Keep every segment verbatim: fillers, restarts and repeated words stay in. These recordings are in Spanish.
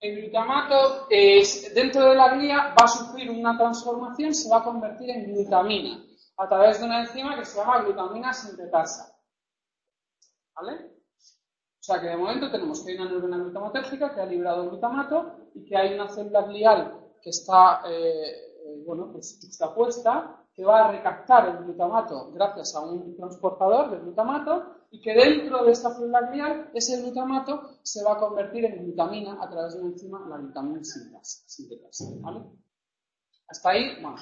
el glutamato es, dentro de la glía va a sufrir una transformación, se va a convertir en glutamina a través de una enzima que se llama glutamina sintetasa. ¿Vale? O sea que de momento tenemos que hay una neurona glutamatérgica que ha liberado glutamato y que hay una célula glial que está, eh, bueno, pues justapuesta, que va a recaptar el glutamato gracias a un transportador de glutamato y que dentro de esta célula glial ese glutamato se va a convertir en glutamina a través de una enzima, la glutamina sintetasa. ¿Vale? Hasta ahí, bueno.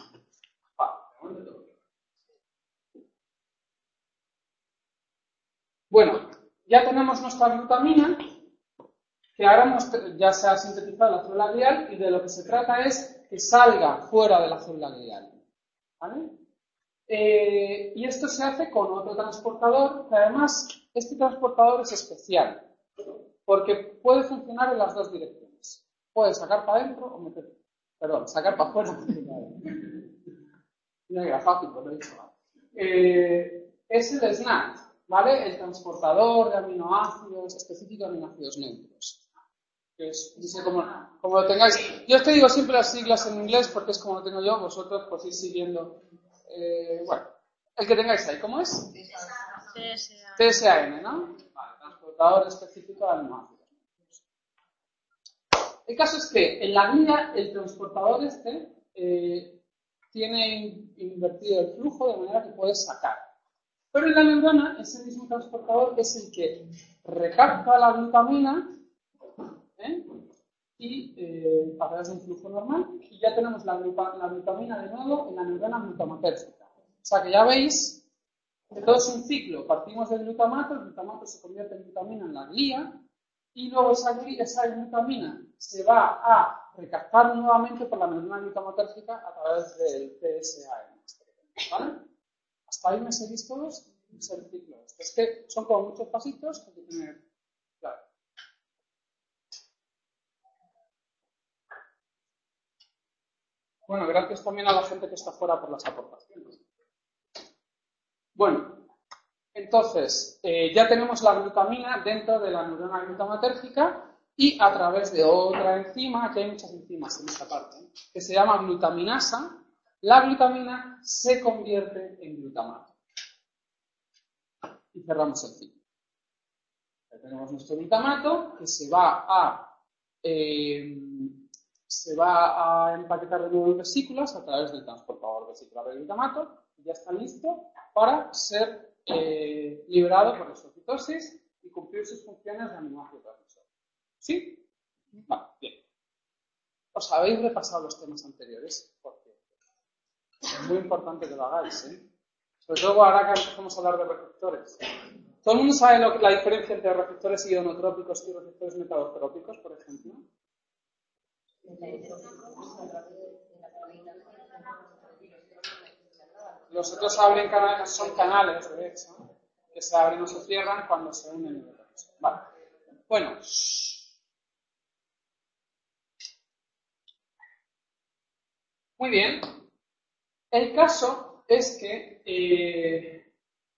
Bueno, ya tenemos nuestra glutamina, que ahora hemos, ya se ha sintetizado en la célula glial y de lo que se trata es que salga fuera de la célula glial. ¿Vale? Eh, y esto se hace con otro transportador, que además este transportador es especial, porque puede funcionar en las dos direcciones. Puede sacar para adentro o meter, perdón, sacar para afuera. No era fácil, pero lo he dicho. Eh, es el S N A T, ¿vale? El transportador de aminoácidos específico de aminoácidos neutros. Que es, no sé cómo, cómo lo tengáis. Yo es que digo siempre las siglas en inglés porque es como lo tengo yo, vosotros pues ir siguiendo. Eh, bueno, el que tengáis ahí, ¿cómo es? T S A N, ¿no? Vale, transportador específico de aminoácidos. El caso es que en la glía el transportador este eh, tiene invertido el flujo de manera que puedes sacar. Pero en la neurona ese mismo transportador es el que recapta la glutamina, ¿eh? y eh, a través de un flujo normal, y ya tenemos la, la glutamina de nuevo en la neurona glutamatérgica. O sea que ya veis que todo es un ciclo. Partimos del glutamato, el glutamato se convierte en glutamina en la glía, y luego esa, esa glutamina se va a recaptar nuevamente por la neurona glutamatérgica a través del T S A N. ¿Vale? ¿Hasta ahí me seguís todos? Es el ciclo. Es que son como muchos pasitos que hay que tener claro. Bueno, gracias también a la gente que está fuera por las aportaciones. Bueno, entonces, eh, ya tenemos la glutamina dentro de la neurona glutamatérgica y a través de otra enzima, aquí hay muchas enzimas en esta parte, ¿eh? que se llama glutaminasa, la glutamina se convierte en glutamato. Y cerramos el ciclo. Ya tenemos nuestro glutamato que se va a... Eh, se va a empaquetar de nuevo en vesículas a través del transportador vesicular de glutamato y ya está listo para ser eh, liberado por la exocitosis y cumplir sus funciones de aminoácido transmisor. ¿Sí? Vale, bien. Os habéis repasado los temas anteriores porque es muy importante que lo hagáis, ¿eh? Sobre todo ahora que empezamos a hablar de receptores. ¿Todo el mundo sabe lo, la diferencia entre receptores ionotrópicos y receptores metalotrópicos, por ejemplo? Los otros abren canales, son canales, de hecho, que se abren o se cierran cuando se unen. Vale. Bueno. Muy bien. El caso es que, eh,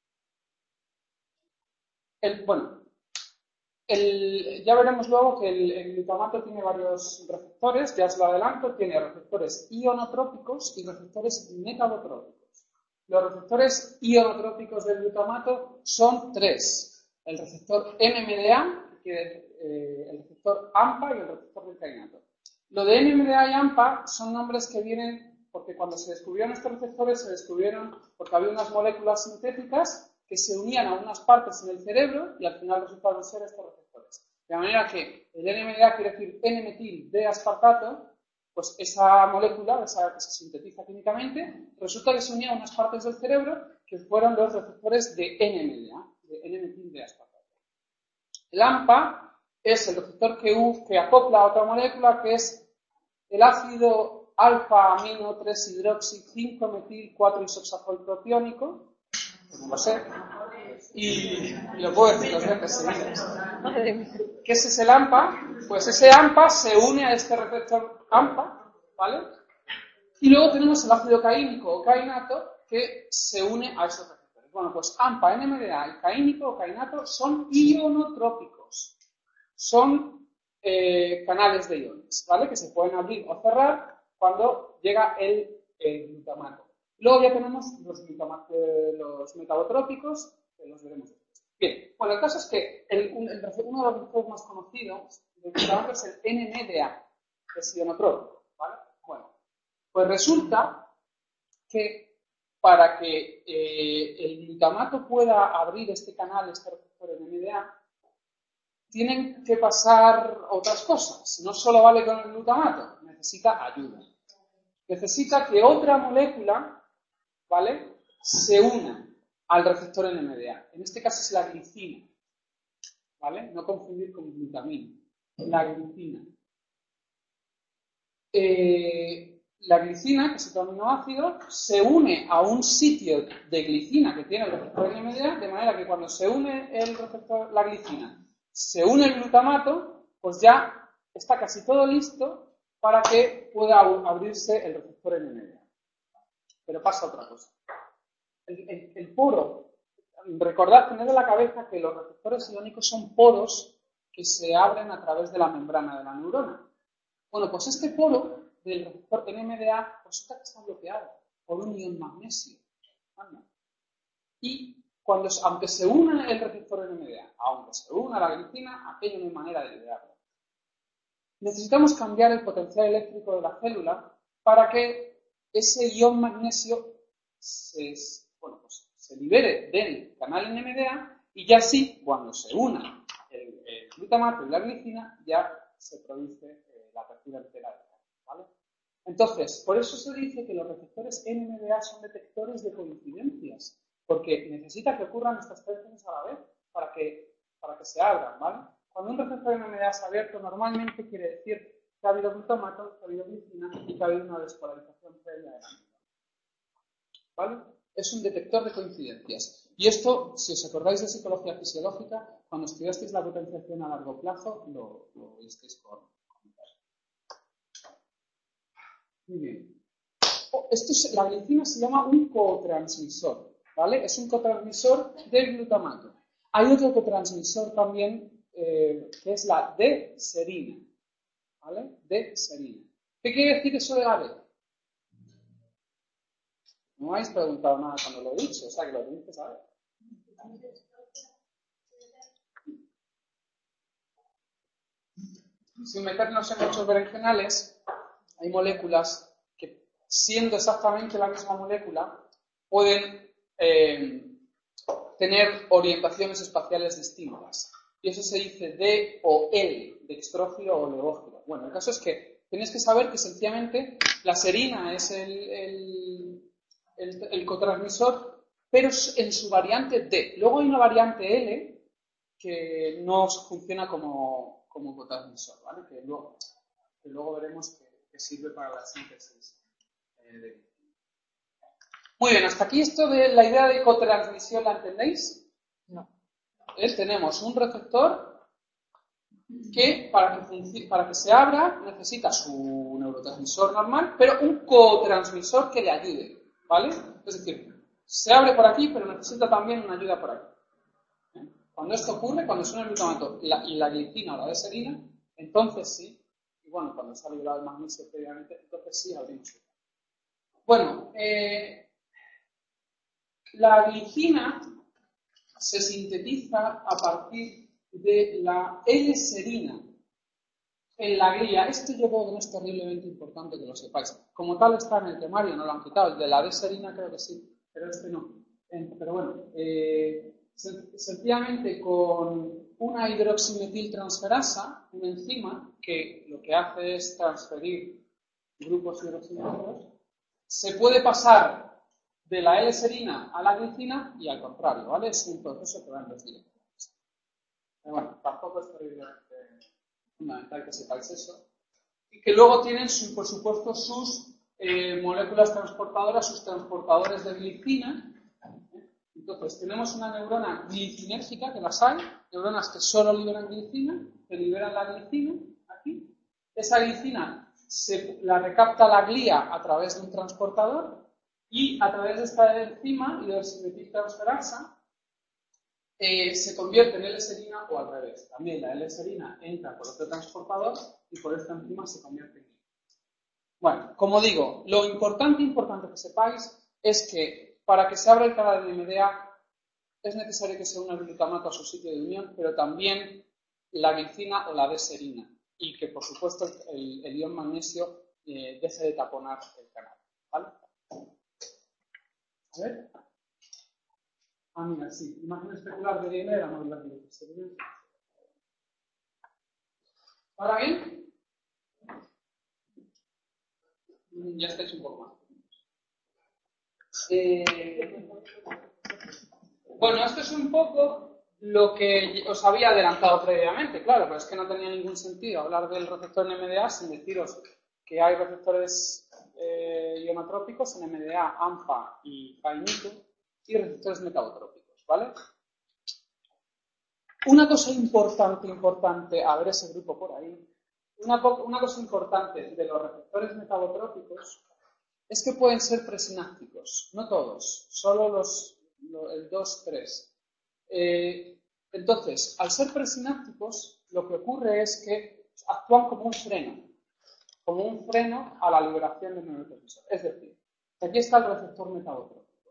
el, bueno, el, ya veremos luego que el, el glutamato tiene varios receptores, ya os lo adelanto, tiene receptores ionotrópicos y receptores metalotrópicos. Los receptores ionotrópicos del glutamato son tres. El receptor N M D A, que, eh, el receptor AMPA y el receptor del kainato. Lo de N M D A y AMPA son nombres que vienen porque cuando se descubrieron estos receptores se descubrieron porque había unas moléculas sintéticas que se unían a unas partes en el cerebro y al final resultaron ser estos receptores. De manera que el N M D A quiere decir N-metil D aspartato, pues esa molécula, esa que se sintetiza químicamente, resulta que se unía a unas partes del cerebro que fueron los receptores de N M D A, de N-metil D aspartato. El AMPA es el receptor que, U, que acopla a otra molécula que es el ácido alfa-amino tres hidroxi cinco metil cuatro isoxazoilpropiónico, no lo sé, y, y lo puedo decir dos veces seguidas. ¿Qué es ese AMPA? Pues ese AMPA se une a este receptor AMPA, ¿vale? Y luego tenemos el ácido caínico o kainato que se une a esos receptores. Bueno, pues AMPA, N M D A y caínico o kainato son ionotrópicos. Son eh, canales de iones, ¿vale? Que se pueden abrir o cerrar cuando llega el, el glutamato. Luego ya tenemos los, los metabotrópicos, que los veremos después. Bien, bueno, el caso es que el, un, el, uno de los receptores más conocidos del glutamato es el N M D A, que es ionotrópico, ¿vale? Bueno, pues resulta que para que eh, el glutamato pueda abrir este canal, este receptor N M D A, tienen que pasar otras cosas. No solo vale con el glutamato, necesita ayuda. Necesita que otra molécula, ¿vale?, se una al receptor N M D A. En este caso es la glicina, ¿vale? No confundir con glutamina. La glicina. Eh, la glicina, que es otro aminoácido, se une a un sitio de glicina que tiene el receptor N M D A, de manera que cuando se une el receptor, la glicina, se une el glutamato, pues ya está casi todo listo para que pueda abrirse el receptor N M D A. Pero pasa otra cosa. El, el, el poro, recordad, tened en la cabeza que los receptores iónicos son poros que se abren a través de la membrana de la neurona. Bueno, pues este poro del receptor N M D A resulta que está bloqueado por un ion magnesio. Y cuando, aunque se una el receptor N M D A, aunque se una la glicina, aquello no hay manera de liberarlo. Necesitamos cambiar el potencial eléctrico de la célula para que ese ion magnesio se, bueno, pues, se libere del canal N M D A y ya sí, cuando se una el, el glutamato y la glicina, ya se produce eh, la apertura entera del canal, ¿vale? Entonces, por eso se dice que los receptores N M D A son detectores de coincidencias, porque necesita que ocurran estas tres cosas a la vez para que, para que se abran, ¿vale? Cuando un receptor N M D A se ha abierto, normalmente quiere decir que ha habido glutamato, que ha habido glicina y que ha habido una despolarización previa de la neurona, ¿vale? Es un detector de coincidencias. Y esto, si os acordáis de psicología fisiológica, cuando estudiasteis la potenciación a largo plazo, lo, lo visteis con. Muy bien. Oh, esto es, la glicina se llama un cotransmisor, ¿vale? Es un cotransmisor del glutamato. Hay otro cotransmisor también, eh, que es la D-serina, ¿vale? D-serina. ¿Qué quiere decir eso de la D? No habéis preguntado nada cuando lo he dicho, o sea que lo tenéis que saber. Sin meternos en muchos berenjenales, hay moléculas que, siendo exactamente la misma molécula, pueden eh, tener orientaciones espaciales distintas. Y eso se dice D o L, dextrófilo o leófilo. Bueno, el caso es que tenéis que saber que sencillamente la serina es el, el, el, el cotransmisor, pero en su variante D. Luego hay una variante L que no funciona como, como cotransmisor, ¿vale? Que luego, que luego veremos que, que sirve para la síntesis eh, de. Muy bien, hasta aquí esto de la idea de cotransmisión, ¿la entendéis? No. ¿Eh? Tenemos un receptor que para, que para que se abra necesita su neurotransmisor normal, pero un cotransmisor que le ayude, ¿vale? Es decir, se abre por aquí, pero necesita también una ayuda por aquí. ¿Eh? Cuando esto ocurre, cuando suena el glutamato y la, y la glicina o la D-serina, entonces sí, y bueno, cuando se ha liberado el magnesio previamente, entonces sí abrimos. Bueno, eh, la glicina se sintetiza a partir de la L-serina en la glia. Esto yo creo que no es terriblemente importante que lo sepáis. Como tal está en el temario, no lo han quitado. El de la D-serina creo que sí, pero este no. Pero bueno, eh, sencillamente con una hidroximetiltransferasa, una enzima que lo que hace es transferir grupos hidroxilados, se puede pasar de la L-serina a la glicina y al contrario, ¿vale? Es un proceso que va en dos direcciones. Pero bueno, tampoco es terriblemente fundamental que sepáis eso. Y que luego tienen, su, por supuesto, sus eh, moléculas transportadoras, sus transportadores de glicina. Entonces, tenemos una neurona glicinérgica, que las hay, neuronas que solo liberan glicina, que liberan la glicina, aquí. Esa glicina se la recapta la glía a través de un transportador. Y a través de esta enzima, hidroximetiltransferasa, eh, se convierte en L-serina o al revés. También la L-serina entra por otro transportador y por esta enzima se convierte en I. Bueno, como digo, lo importante, importante que sepáis es que para que se abra el canal de M D A es necesario que se una el glutamato a su sitio de unión, pero también la glicina o la D-serina y que, por supuesto, el, el ion magnesio eh, deje de taponar el canal. ¿Vale? A ver. Ah, mira, sí. Imagen especular de Diemer a modular de D-serina. ¿Ahora bien? Ya estáis un poco más. Eh, bueno, esto es un poco lo que os había adelantado previamente, claro, pero es que no tenía ningún sentido hablar del receptor en M D A sin deciros que hay receptores eh, ionotrópicos en M D A, AMPA y cainito y receptores metabotrópicos, ¿vale? Una cosa importante, importante, a ver ese grupo por ahí, una, una cosa importante de los receptores metabotrópicos es que pueden ser presinápticos, no todos, solo los, los el dos tres. Eh, entonces, al ser presinápticos, lo que ocurre es que actúan como un freno, como un freno a la liberación de neurotransmisor. Es decir, aquí está el receptor metabotrópico.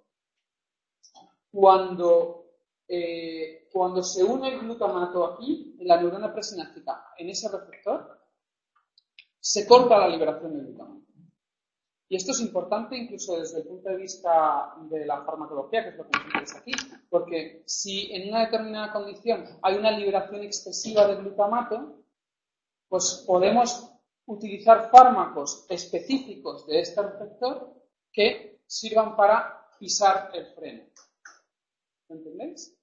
Cuando, eh, cuando se une el glutamato aquí, en la neurona presináptica, en ese receptor, se corta la liberación del glutamato. Y esto es importante incluso desde el punto de vista de la farmacología, que es lo que nos interesa aquí, porque si en una determinada condición hay una liberación excesiva de glutamato, pues podemos utilizar fármacos específicos de este receptor que sirvan para pisar el freno. ¿Entendéis?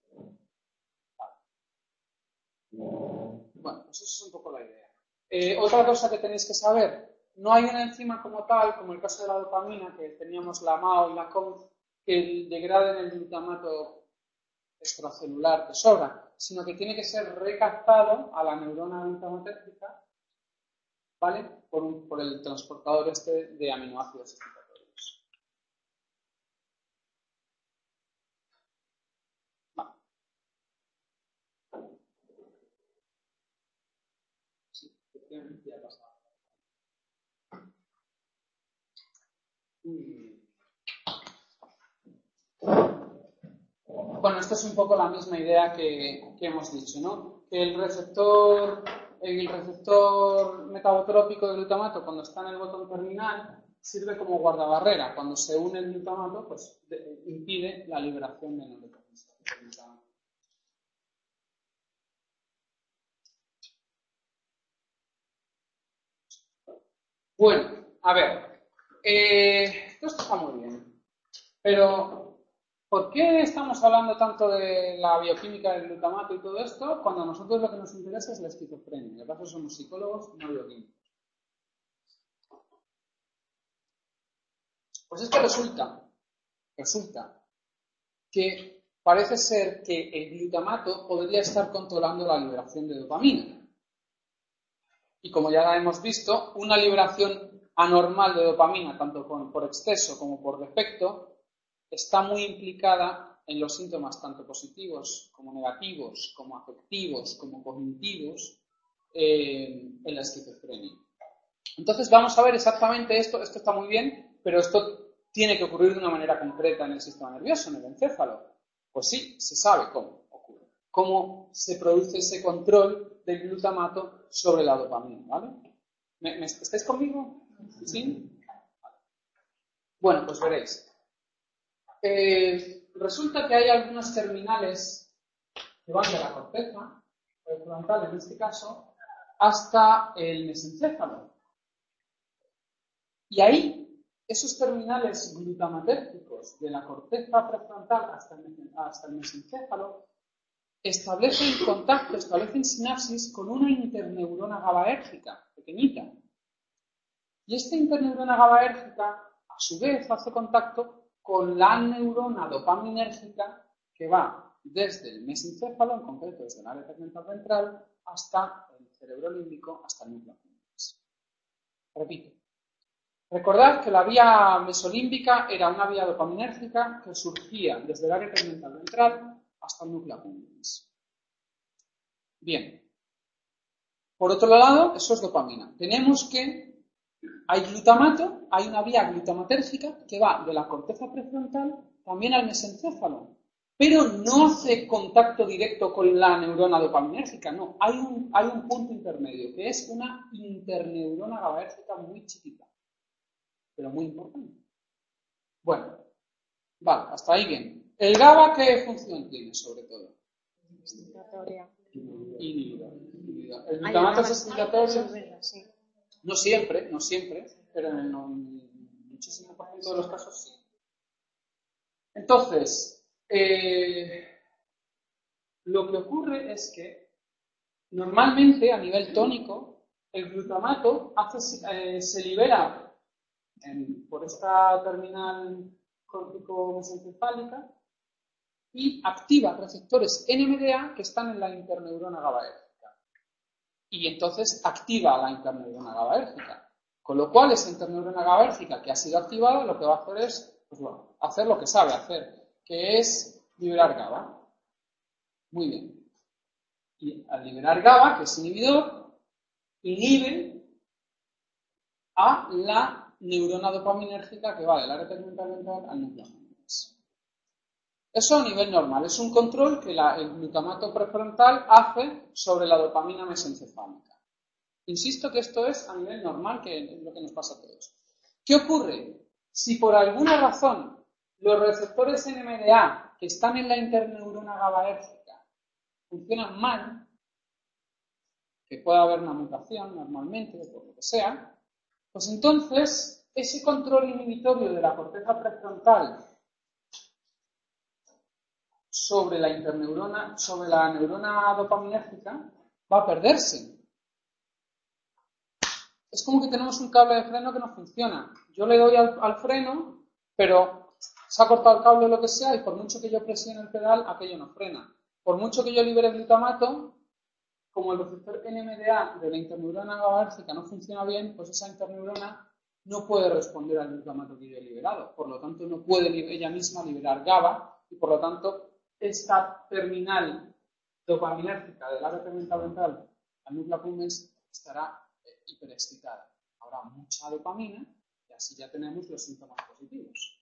Bueno, pues eso es un poco la idea. Eh, otra cosa que tenéis que saber, no hay una enzima como tal, como el caso de la dopamina, que teníamos la M A O y la C O M, que degraden el glutamato extracelular que sobra, sino que tiene que ser recaptado a la neurona glutamatérgica, ¿vale? Por, un, por el transportador este de aminoácidos excitatorios. Vale. Sí, efectivamente ya ha pasado. Bueno, esta es un poco la misma idea que, que hemos dicho, ¿no? Que el receptor, el receptor metabotrópico de glutamato, cuando está en el botón terminal, sirve como guardabarrera. Cuando se une el glutamato, pues de, impide la liberación de neurotransmisores. Bueno, a ver, eh, esto está muy bien, pero ¿por qué estamos hablando tanto de la bioquímica del glutamato y todo esto cuando a nosotros lo que nos interesa es la esquizofrenia? De paso somos psicólogos, no bioquímicos. Pues es que resulta, resulta que parece ser que el glutamato podría estar controlando la liberación de dopamina. Y como ya hemos visto, una liberación anormal de dopamina, tanto con, por exceso como por defecto, está muy implicada en los síntomas tanto positivos como negativos, como afectivos, como cognitivos, eh, en la esquizofrenia. Entonces vamos a ver exactamente esto, esto está muy bien, pero esto tiene que ocurrir de una manera concreta en el sistema nervioso, en el encéfalo. Pues sí, se sabe cómo ocurre, cómo se produce ese control del glutamato sobre la dopamina, ¿vale? ¿Me, me, ¿Estáis conmigo? ¿Sí? Bueno, pues veréis. Eh, resulta que hay algunas terminales que van de la corteza prefrontal, en este caso, hasta el mesencéfalo. Y ahí, esos terminales glutamatérgicos de la corteza prefrontal hasta el, hasta el mesencéfalo establecen contacto, establecen sinapsis con una interneurona GABAérgica pequeñita. Y esta interneurona GABAérgica, a su vez, hace contacto con la neurona dopaminérgica que va desde el mesencéfalo, en concreto desde el área tegmental ventral, hasta el cerebro límbico, hasta el núcleo accumbens. Repito. Recordad que la vía mesolímbica era una vía dopaminérgica que surgía desde el área tegmental ventral hasta el núcleo accumbens. Bien. Por otro lado, eso es dopamina. Tenemos que hay glutamato, hay una vía glutamatérgica que va de la corteza prefrontal también al mesencéfalo, pero no hace contacto directo con la neurona dopaminérgica, no, hay un, hay un punto intermedio, que es una interneurona GABAérgica muy chiquita, pero muy importante. Bueno, vale, hasta ahí bien. ¿El GABA qué función tiene, sobre todo? Excitatoria. Inhibidor. Inhibidor. El glutamato es excitatorio. Sí. No siempre, no siempre, pero en el muchísimo por ciento de los casos sí. Entonces, eh, lo que ocurre es que normalmente a nivel tónico el glutamato hace, eh, se libera en, por esta terminal córtico-mesencefálica y activa receptores N M D A que están en la interneurona GABAérgica. Y entonces activa la interneurona GABAérgica. Con lo cual, esa interneurona GABAérgica que ha sido activada, lo que va a hacer es pues, bueno, hacer lo que sabe hacer, que es liberar GABA. Muy bien. Y al liberar GABA, que es inhibidor, inhibe a la neurona dopaminérgica que va del área tegmental ventral al núcleo accumbens. Eso a nivel normal. Es un control que la, el glutamato prefrontal hace sobre la dopamina mesencefálica. Insisto que esto es a nivel normal, que es lo que nos pasa a todos. ¿Qué ocurre? Si por alguna razón los receptores N M D A que están en la interneurona GABAérgica funcionan mal, que puede haber una mutación normalmente, o por lo que sea, pues entonces ese control inhibitorio de la corteza prefrontal sobre la interneurona, sobre la neurona dopaminérgica, va a perderse. Es como que tenemos un cable de freno que no funciona. Yo le doy al, al freno, pero se ha cortado el cable o lo que sea, y por mucho que yo presione el pedal, aquello no frena. Por mucho que yo libere glutamato, como el receptor N M D A de la interneurona GABAérgica no funciona bien, pues esa interneurona no puede responder al glutamato que yo he liberado. Por lo tanto, no puede ella misma liberar GABA, y por lo tanto, esta terminal dopaminérgica del área tegmental ventral al núcleo accumbens estará hiperexcitada. Habrá mucha dopamina y así ya tenemos los síntomas positivos.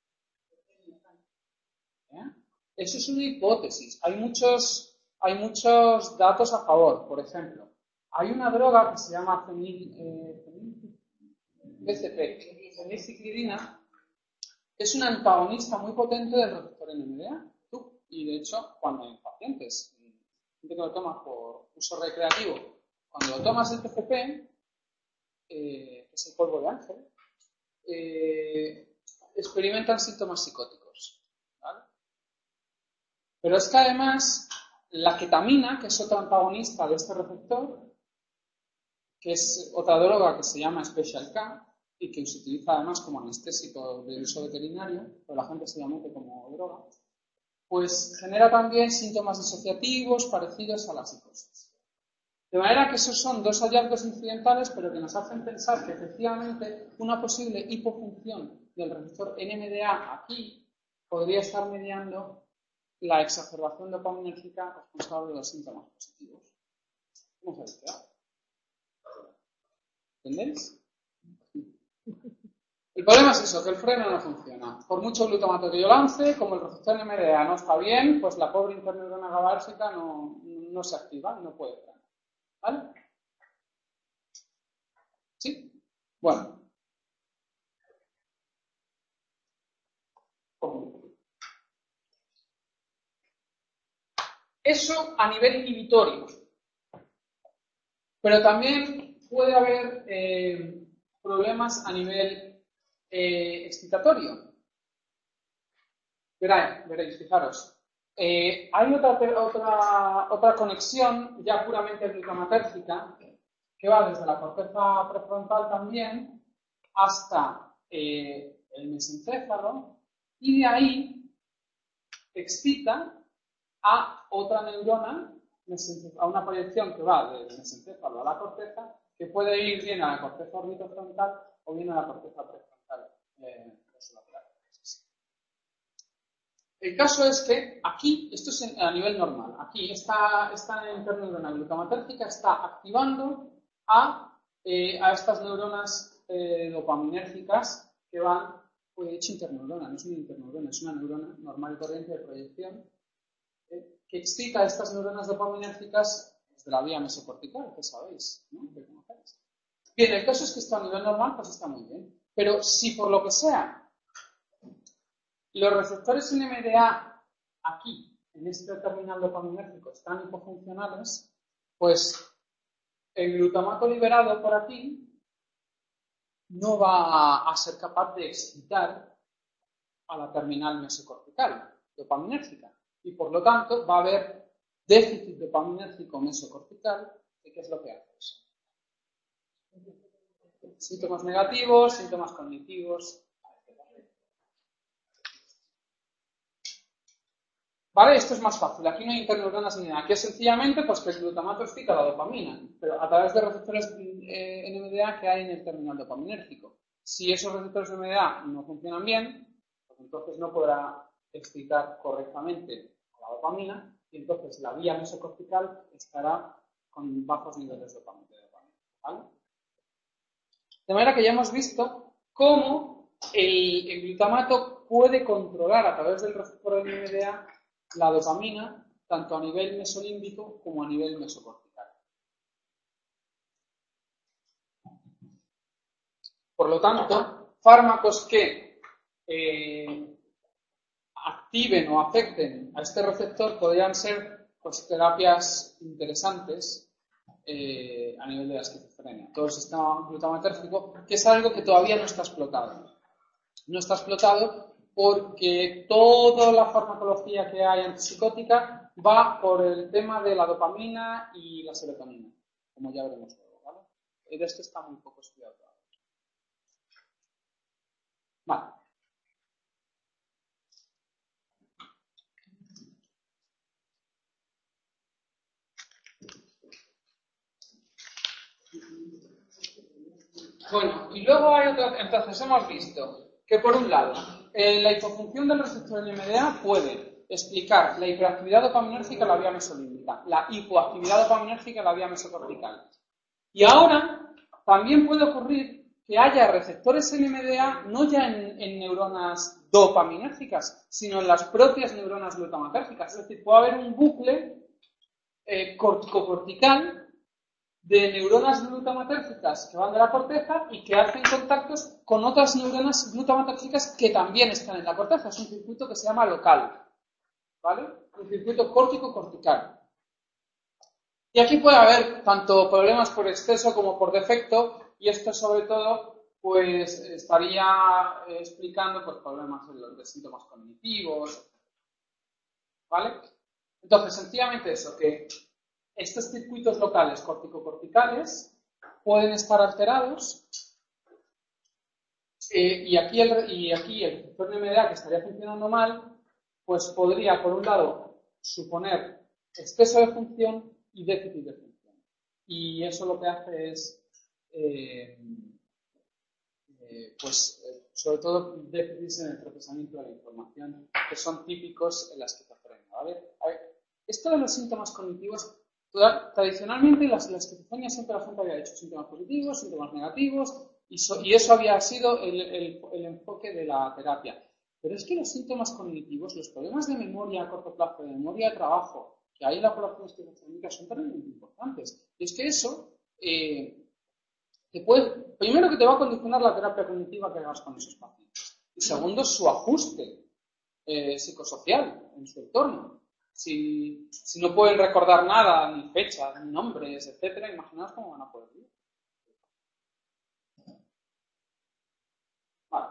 ¿Eh? Eso es una hipótesis. Hay muchos, hay muchos datos a favor. Por ejemplo, hay una droga que se llama fenil, eh, B C P, fenilciclidina, que es un antagonista muy potente del receptor N M D A. Y de hecho, cuando hay pacientes, gente que lo toma por uso recreativo, cuando lo tomas el P C P, Eh, que es el polvo de ángel, eh, experimentan síntomas psicóticos, ¿vale? Pero es que además la ketamina, que es otro antagonista de este receptor, que es otra droga que se llama Special K y que se utiliza además como anestésico de uso veterinario, pero la gente se la mete como droga, pues genera también síntomas disociativos parecidos a la psicosis. De manera que esos son dos hallazgos incidentales, pero que nos hacen pensar que efectivamente una posible hipofunción del receptor N M D A aquí podría estar mediando la exacerbación dopaminérgica responsable de los síntomas positivos. ¿Cómo se ha visto? ¿Entendéis? El problema es eso, que el freno no funciona. Por mucho glutamato que yo lance, como el receptor N M D A no está bien, pues la pobre interneurona GABAérgica no, no se activa, no puede frenar. ¿Vale? ¿Sí? Bueno. Eso a nivel inhibitorio. Pero también puede haber eh, problemas a nivel eh, excitatorio. Veréis, veréis, fijaros. Eh, hay otra, otra, otra conexión ya puramente glutamatérgica que va desde la corteza prefrontal también hasta eh, el mesencéfalo y de ahí excita a otra neurona, a una proyección que va del mesencéfalo a la corteza, que puede ir bien a la corteza orbitofrontal o bien a la corteza prefrontal. Eh, El caso es que aquí, esto es a nivel normal, aquí esta, esta interneuronal glutamotérgica está activando a, eh, a estas neuronas eh, dopaminérgicas que van, pues he hecho interneurona, no es una interneurona, es una neurona normal y corriente de proyección, eh, que excita a estas neuronas dopaminérgicas de la vía mesocortical, que sabéis, ¿no? Que conocéis. Bien, el caso es que esto a nivel normal pues está muy bien, pero si por lo que sea los receptores N M D A aquí, en este terminal dopaminérgico, están hipofuncionales, pues el glutamato liberado por aquí no va a ser capaz de excitar a la terminal mesocortical dopaminérgica y por lo tanto va a haber déficit dopaminérgico mesocortical. ¿Y qué es lo que hace eso? Síntomas negativos, síntomas cognitivos. ¿Vale? Esto es más fácil. Aquí no hay interneuronas ni nada. Aquí es sencillamente pues, que el glutamato excita la dopamina, pero a través de receptores eh, N M D A que hay en el terminal dopaminérgico. Si esos receptores N M D A no funcionan bien, pues entonces no podrá excitar correctamente la dopamina y entonces la vía mesocortical estará con bajos niveles de dopamina. ¿Vale? De manera que ya hemos visto cómo el, el glutamato puede controlar a través del receptor N M D A la dopamina, tanto a nivel mesolímbico como a nivel mesocortical. Por lo tanto, fármacos que eh, activen o afecten a este receptor podrían ser pues, terapias interesantes eh, a nivel de la esquizofrenia. Todo el sistema glutamatérgico, que es algo que todavía no está explotado. No está explotado porque toda la farmacología que hay antipsicótica va por el tema de la dopamina y la serotonina, como ya veremos luego, ¿vale? Y de esto está muy poco estudiado todavía. Vale. Bueno, y luego hay otro, entonces hemos visto que por un lado, eh, la hipofunción del receptor N M D A puede explicar la hiperactividad dopaminérgica en la vía mesolímbica, la hipoactividad dopaminérgica en la vía mesocortical. Y ahora también puede ocurrir que haya receptores N M D A no ya en, en neuronas dopaminérgicas, sino en las propias neuronas glutamatérgicas. Es decir, puede haber un bucle eh, corticocortical de neuronas glutamatérgicas que van de la corteza y que hacen contactos con otras neuronas glutamatérgicas que también están en la corteza. Es un circuito que se llama local, ¿vale? Un circuito córtico-cortical. Y aquí puede haber tanto problemas por exceso como por defecto, y esto sobre todo pues estaría explicando pues, problemas de síntomas cognitivos, ¿vale? Entonces, sencillamente eso, que estos circuitos locales corticocorticales pueden estar alterados eh, y, aquí el, y aquí el receptor N M D A que estaría funcionando mal, pues podría, por un lado, suponer exceso de función y déficit de función. Y eso lo que hace es, eh, eh, pues, eh, sobre todo, déficits en el procesamiento de la información, que son típicos en la esquizofrenia, ¿vale? A ver, esto de los síntomas cognitivos, tradicionalmente la, la esquizofrenia siempre la gente había hecho síntomas positivos, síntomas negativos, y, so, y eso había sido el, el, el enfoque de la terapia. Pero es que los síntomas cognitivos, los problemas de memoria a corto plazo, de memoria de trabajo, que hay en la población esquizofrénica son terriblemente importantes. Y es que eso eh, te puede, primero que te va a condicionar la terapia cognitiva que hagas con esos pacientes. Y segundo, su ajuste eh, psicosocial en su entorno. Si, si no pueden recordar nada, ni fechas, ni nombres, etcétera, imaginaos cómo van a poder vivir. Vale.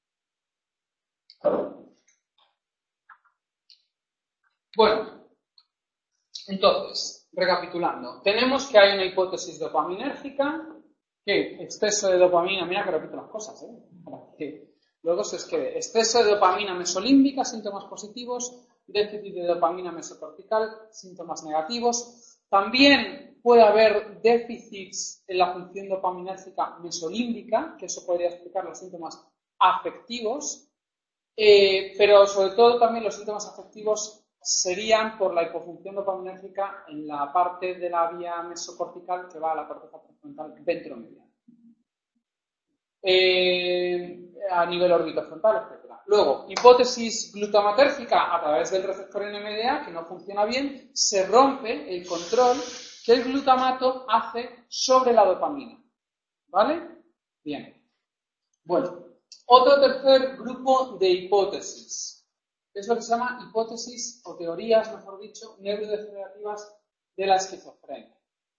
Bueno, entonces, recapitulando, tenemos que hay una hipótesis dopaminérgica, que exceso de dopamina, mira que repito las cosas, ¿eh? Para que luego se os quede. Exceso de dopamina mesolímbica, síntomas positivos, déficit de dopamina mesocortical, síntomas negativos. También puede haber déficits en la función dopaminérgica mesolímbica, que eso podría explicar los síntomas afectivos. Eh, pero sobre todo también los síntomas afectivos serían por la hipofunción dopaminérgica en la parte de la vía mesocortical que va a la corteza prefrontal ventromediana. Eh, a nivel orbitofrontal, etcétera. Luego, hipótesis glutamatérgica a través del receptor N M D A, que no funciona bien, se rompe el control que el glutamato hace sobre la dopamina. ¿Vale? Bien. Bueno, otro tercer grupo de hipótesis. Es lo que se llama hipótesis o teorías, mejor dicho, neurodegenerativas de la esquizofrenia.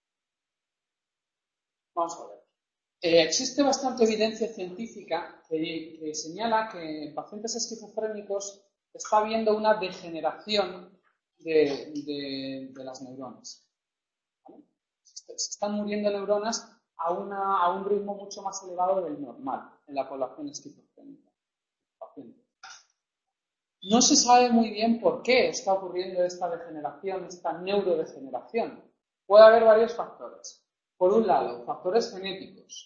Vamos a ver. Eh, existe bastante evidencia científica que, que señala que en pacientes esquizofrénicos está habiendo una degeneración de, de, de las neuronas. ¿Vale? Se están muriendo neuronas a, una, a un ritmo mucho más elevado del normal en la población esquizofrénica. No se sabe muy bien por qué está ocurriendo esta degeneración, esta neurodegeneración. Puede haber varios factores. Por un lado, factores genéticos.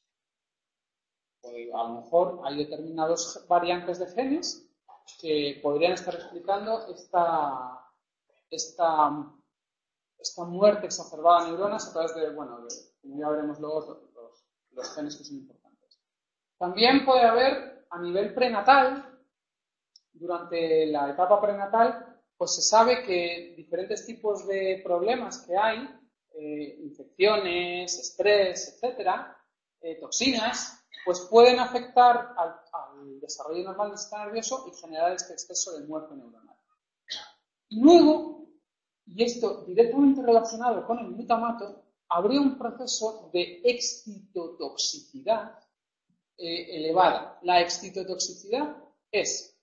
A lo mejor hay determinadas variantes de genes que podrían estar explicando esta, esta, esta muerte exacerbada de neuronas a través de, bueno, de, como ya veremos luego, los, los genes que son importantes. También puede haber, a nivel prenatal, durante la etapa prenatal, pues se sabe que diferentes tipos de problemas que hay, eh, infecciones, estrés, etcétera, eh, toxinas, pues pueden afectar al, al desarrollo normal del sistema nervioso y generar este exceso de muerte neuronal. Y luego, y esto directamente relacionado con el glutamato, habría un proceso de excitotoxicidad eh, elevada. La excitotoxicidad es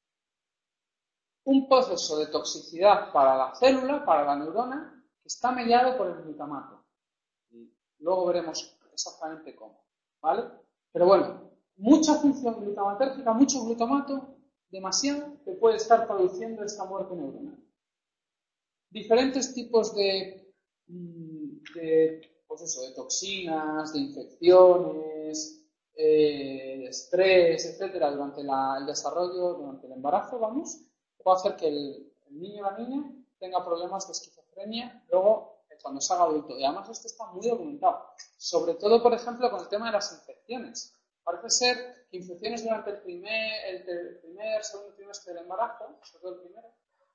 un proceso de toxicidad para la célula, para la neurona, que está mediado por el glutamato. Y luego veremos exactamente cómo, ¿vale? Pero bueno, mucha función glutamatérgica, mucho glutamato, demasiado, que puede estar produciendo esta muerte neuronal. Diferentes tipos de, de, pues eso, de toxinas, de infecciones, eh, de estrés, etcétera, durante la, el desarrollo, durante el embarazo, vamos, puede hacer que el, el niño o la niña tenga problemas de esquizofrenia luego cuando se haga adulto. Y además esto está muy documentado. Sobre todo, por ejemplo, con el tema de las infecciones. Parece ser que infecciones durante el primer, el, el primer segundo trimestre del embarazo, sobre todo el primero,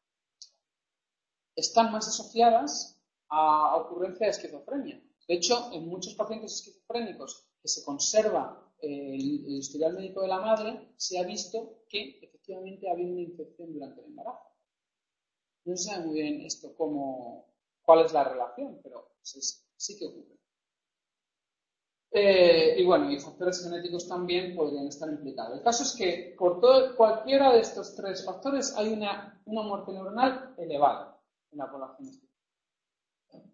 están más asociadas a ocurrencia de esquizofrenia. De hecho, en muchos pacientes esquizofrénicos que se conserva el, el historial médico de la madre, se ha visto que efectivamente ha habido una infección durante el embarazo. No se sabe muy bien esto cómo, cuál es la relación, pero sí, sí que ocurre. Eh, y bueno, y factores genéticos también podrían estar implicados. El caso es que por todo, cualquiera de estos tres factores hay una, una muerte neuronal elevada en la población esquizofrénica.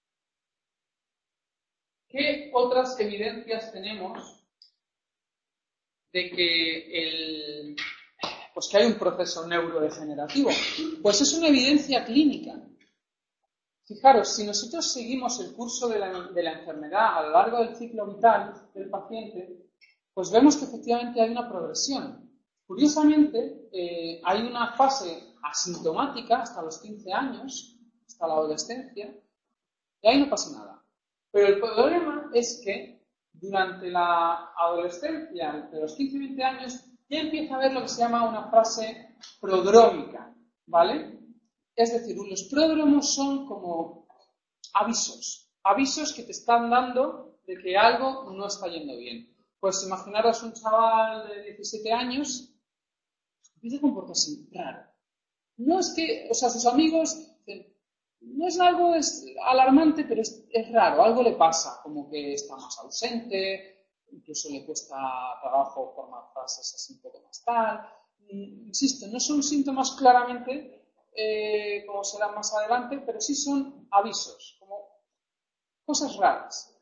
¿Qué otras evidencias tenemos de que, el, pues que hay un proceso neurodegenerativo? Pues es una evidencia clínica. Fijaros, si nosotros seguimos el curso de la, de la enfermedad a lo largo del ciclo vital del paciente, pues vemos que efectivamente hay una progresión. Curiosamente, eh, hay una fase asintomática hasta los quince años, hasta la adolescencia, y ahí no pasa nada. Pero el problema es que durante la adolescencia, entre los quince y veinte años, ya empieza a haber lo que se llama una fase prodrómica, ¿vale? Es decir, los pródromos son como avisos, avisos que te están dando de que algo no está yendo bien. Pues imaginaros un chaval de diecisiete años que empieza a comportarse raro. No es que, o sea, sus amigos, no es algo es alarmante, pero es, es raro, algo le pasa, como que está más ausente, incluso le cuesta trabajo formar frases así un poco más tal. Insisto, no son síntomas claramente Eh, como serán más adelante, pero sí son avisos, como cosas raras.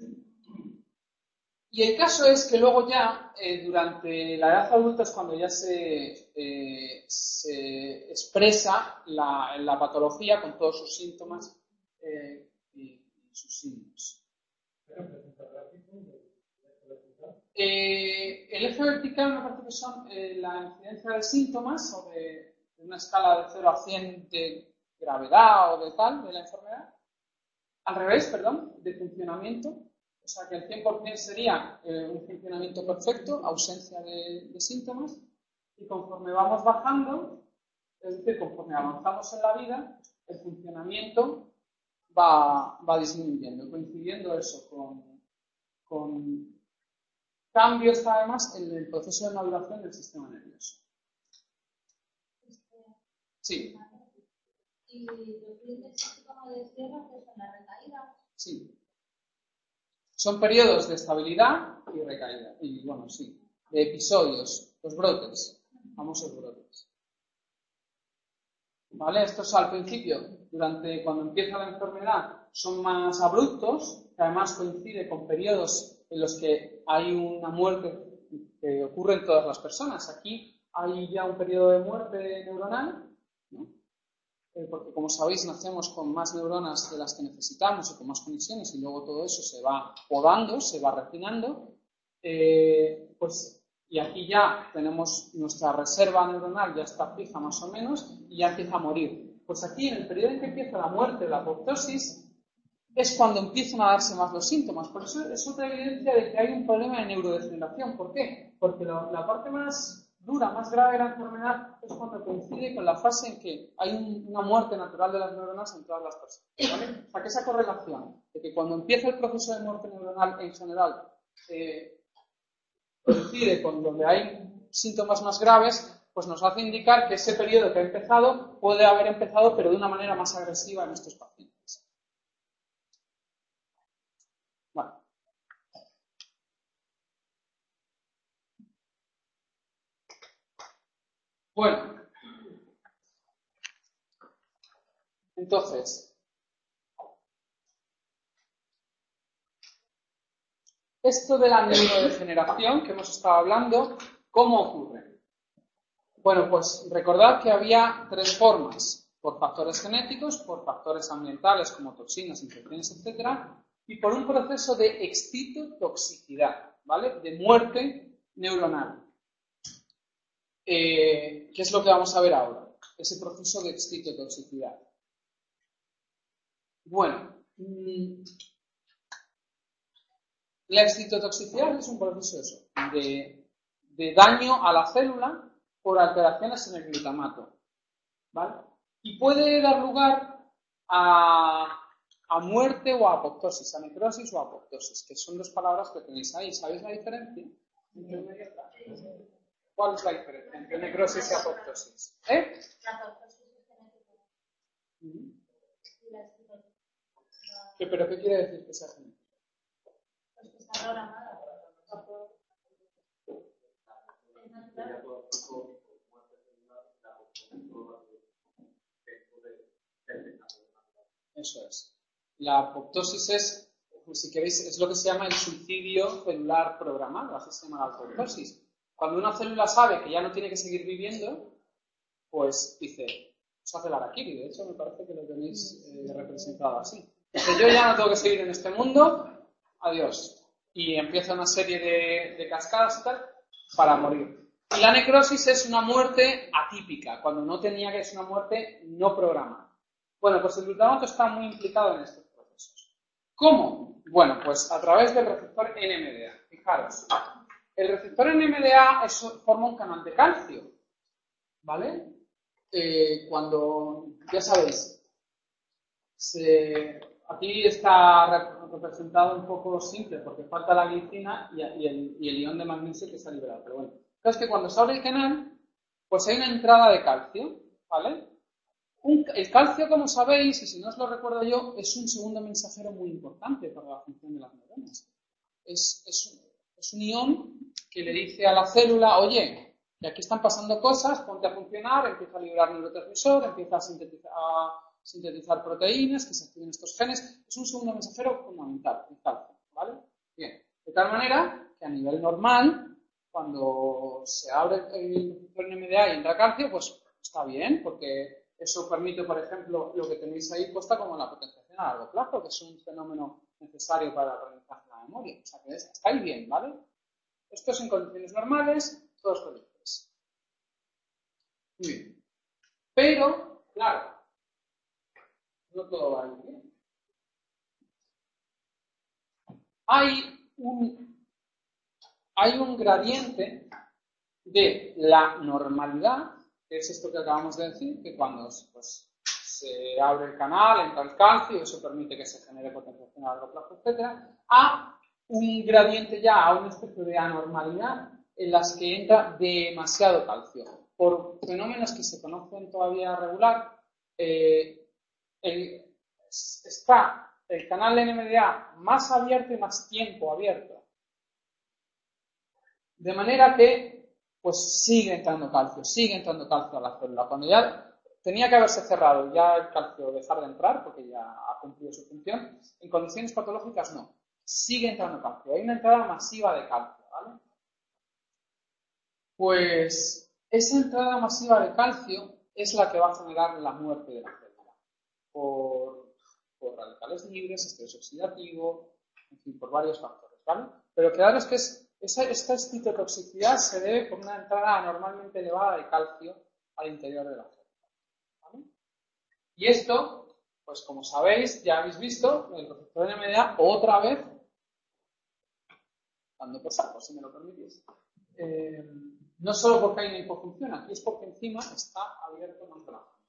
Y el caso es que luego ya, eh, durante la edad adulta es cuando ya se, eh, se expresa la, la patología con todos sus síntomas eh, y, y sus signos. Eh, el eje vertical me parece que son eh, la incidencia de síntomas o de, de una escala de cero a cien de gravedad o de tal, de la enfermedad. Al revés, perdón, de funcionamiento. O sea, que el cien por ciento sería eh, un funcionamiento perfecto, ausencia de, de síntomas. Y conforme vamos bajando, es decir, conforme avanzamos en la vida, el funcionamiento va, va disminuyendo, coincidiendo eso con, con cambios además en el proceso de maduración del sistema nervioso. Sí. ¿Y los límites como de cierre que son la recaída? Sí. Son periodos de estabilidad y recaída. Y bueno, sí. De episodios, los brotes, famosos brotes. ¿Vale? Estos al principio, durante cuando empieza la enfermedad, son más abruptos, que además coincide con periodos en los que hay una muerte que ocurre en todas las personas. Aquí hay ya un periodo de muerte neuronal, ¿no? Eh, porque como sabéis nacemos con más neuronas de las que necesitamos y con más conexiones y luego todo eso se va podando, se va refinando. Eh, pues y aquí ya tenemos nuestra reserva neuronal, ya está fija más o menos, y ya empieza a morir. Pues aquí, en el periodo en que empieza la muerte, la apoptosis, es cuando empiezan a darse más los síntomas. Por eso es otra evidencia de que hay un problema de neurodegeneración. ¿Por qué? Porque la, la parte más dura, más grave de la enfermedad es cuando coincide con la fase en que hay un, una muerte natural de las neuronas en todas las personas. ¿Vale? O sea, que esa correlación de que cuando empieza el proceso de muerte neuronal en general, eh, coincide con donde hay síntomas más graves, pues nos hace indicar que ese periodo que ha empezado puede haber empezado, pero de una manera más agresiva en estos pacientes. Bueno. Bueno. Entonces, esto de la neurodegeneración que hemos estado hablando, ¿cómo ocurre? Bueno, pues recordad que había tres formas, por factores genéticos, por factores ambientales como toxinas, infecciones, etcétera, y por un proceso de excitotoxicidad, ¿vale? De muerte neuronal. Eh, ¿Qué es lo que vamos a ver ahora? Ese proceso de excitotoxicidad. Bueno, mmm, la excitotoxicidad es un proceso eso, de, de daño a la célula por alteraciones en el glutamato, ¿vale? Y puede dar lugar a, a muerte o a apoptosis, a necrosis o a apoptosis, que son dos palabras que tenéis ahí. ¿Sabéis la diferencia? ¿Cuál es la diferencia entre necrosis y apoptosis? ¿Eh? La apoptosis es genética. Uh-huh. Y la excitotoxicidad. ¿Pero qué quiere decir que sea genética? Pues que está programada. Es natural. Eso es. La apoptosis es, pues si queréis, es lo que se llama el suicidio celular programado, así se llama la apoptosis. Cuando una célula sabe que ya no tiene que seguir viviendo, pues dice, se hace la harakiri. De hecho, me parece que lo tenéis eh, representado así. Dice, yo ya no tengo que seguir en este mundo, adiós. Y empieza una serie de, de cascadas y tal para morir. Y la necrosis es una muerte atípica, cuando no tenía que ser una muerte no programada. Bueno, pues el glutamato está muy implicado en estos procesos. ¿Cómo? Bueno, pues a través del receptor N M D A. Fijaros, el receptor N M D A es, forma un canal de calcio, ¿vale? Eh, cuando, ya sabéis, se, aquí está representado un poco simple porque falta la glicina y, y, el, y el ion de magnesio que se ha liberado. Pero bueno, es que cuando se abre el canal, pues hay una entrada de calcio, ¿vale? Un, el calcio, como sabéis, y si no os lo recuerdo yo, es un segundo mensajero muy importante para la función de las neuronas. Es, es, un, es un ion que le dice a la célula, oye, que aquí están pasando cosas, ponte a funcionar, empieza a liberar neurotransmisor, empieza a sintetizar, a sintetizar proteínas, que se activen estos genes. Es un segundo mensajero fundamental, el calcio, ¿vale? Bien, de tal manera que a nivel normal, cuando se abre el N M D A y entra calcio, pues está bien, porque eso permite, por ejemplo, lo que tenéis ahí puesta como la potenciación a largo plazo, que es un fenómeno necesario para el aprendizaje de la memoria. O sea, que es, está ahí bien, ¿vale? Esto es en condiciones normales, todos felices. Muy bien. Pero, claro, no todo va a ir bien. Hay un, hay un gradiente de la normalidad, que es esto que acabamos de decir, que cuando pues, se abre el canal, entra el calcio, eso permite que se genere potenciación a largo plazo, etcétera, a un gradiente ya, a una especie de anormalidad en las que entra demasiado calcio. Por fenómenos que se conocen todavía regular, eh, el, está el canal N M D A más abierto y más tiempo abierto. De manera que, pues sigue entrando calcio, sigue entrando calcio a la célula. Cuando ya tenía que haberse cerrado, ya el calcio dejar de entrar, porque ya ha cumplido su función, en condiciones patológicas no. Sigue entrando calcio. Hay una entrada masiva de calcio, ¿vale? Pues esa entrada masiva de calcio es la que va a generar la muerte de la célula. Por, por radicales libres, estrés oxidativo, en fin, por varios factores, ¿vale? Pero claro es que es, esa, esta citotoxicidad se debe por una entrada anormalmente elevada de calcio al interior de la célula, ¿vale? Y esto, pues como sabéis, ya habéis visto, el receptor N M D A otra vez, dando por saco, si me lo permitís, eh, no solo porque hay una hipofunción, aquí es porque encima está abierto más de la célula.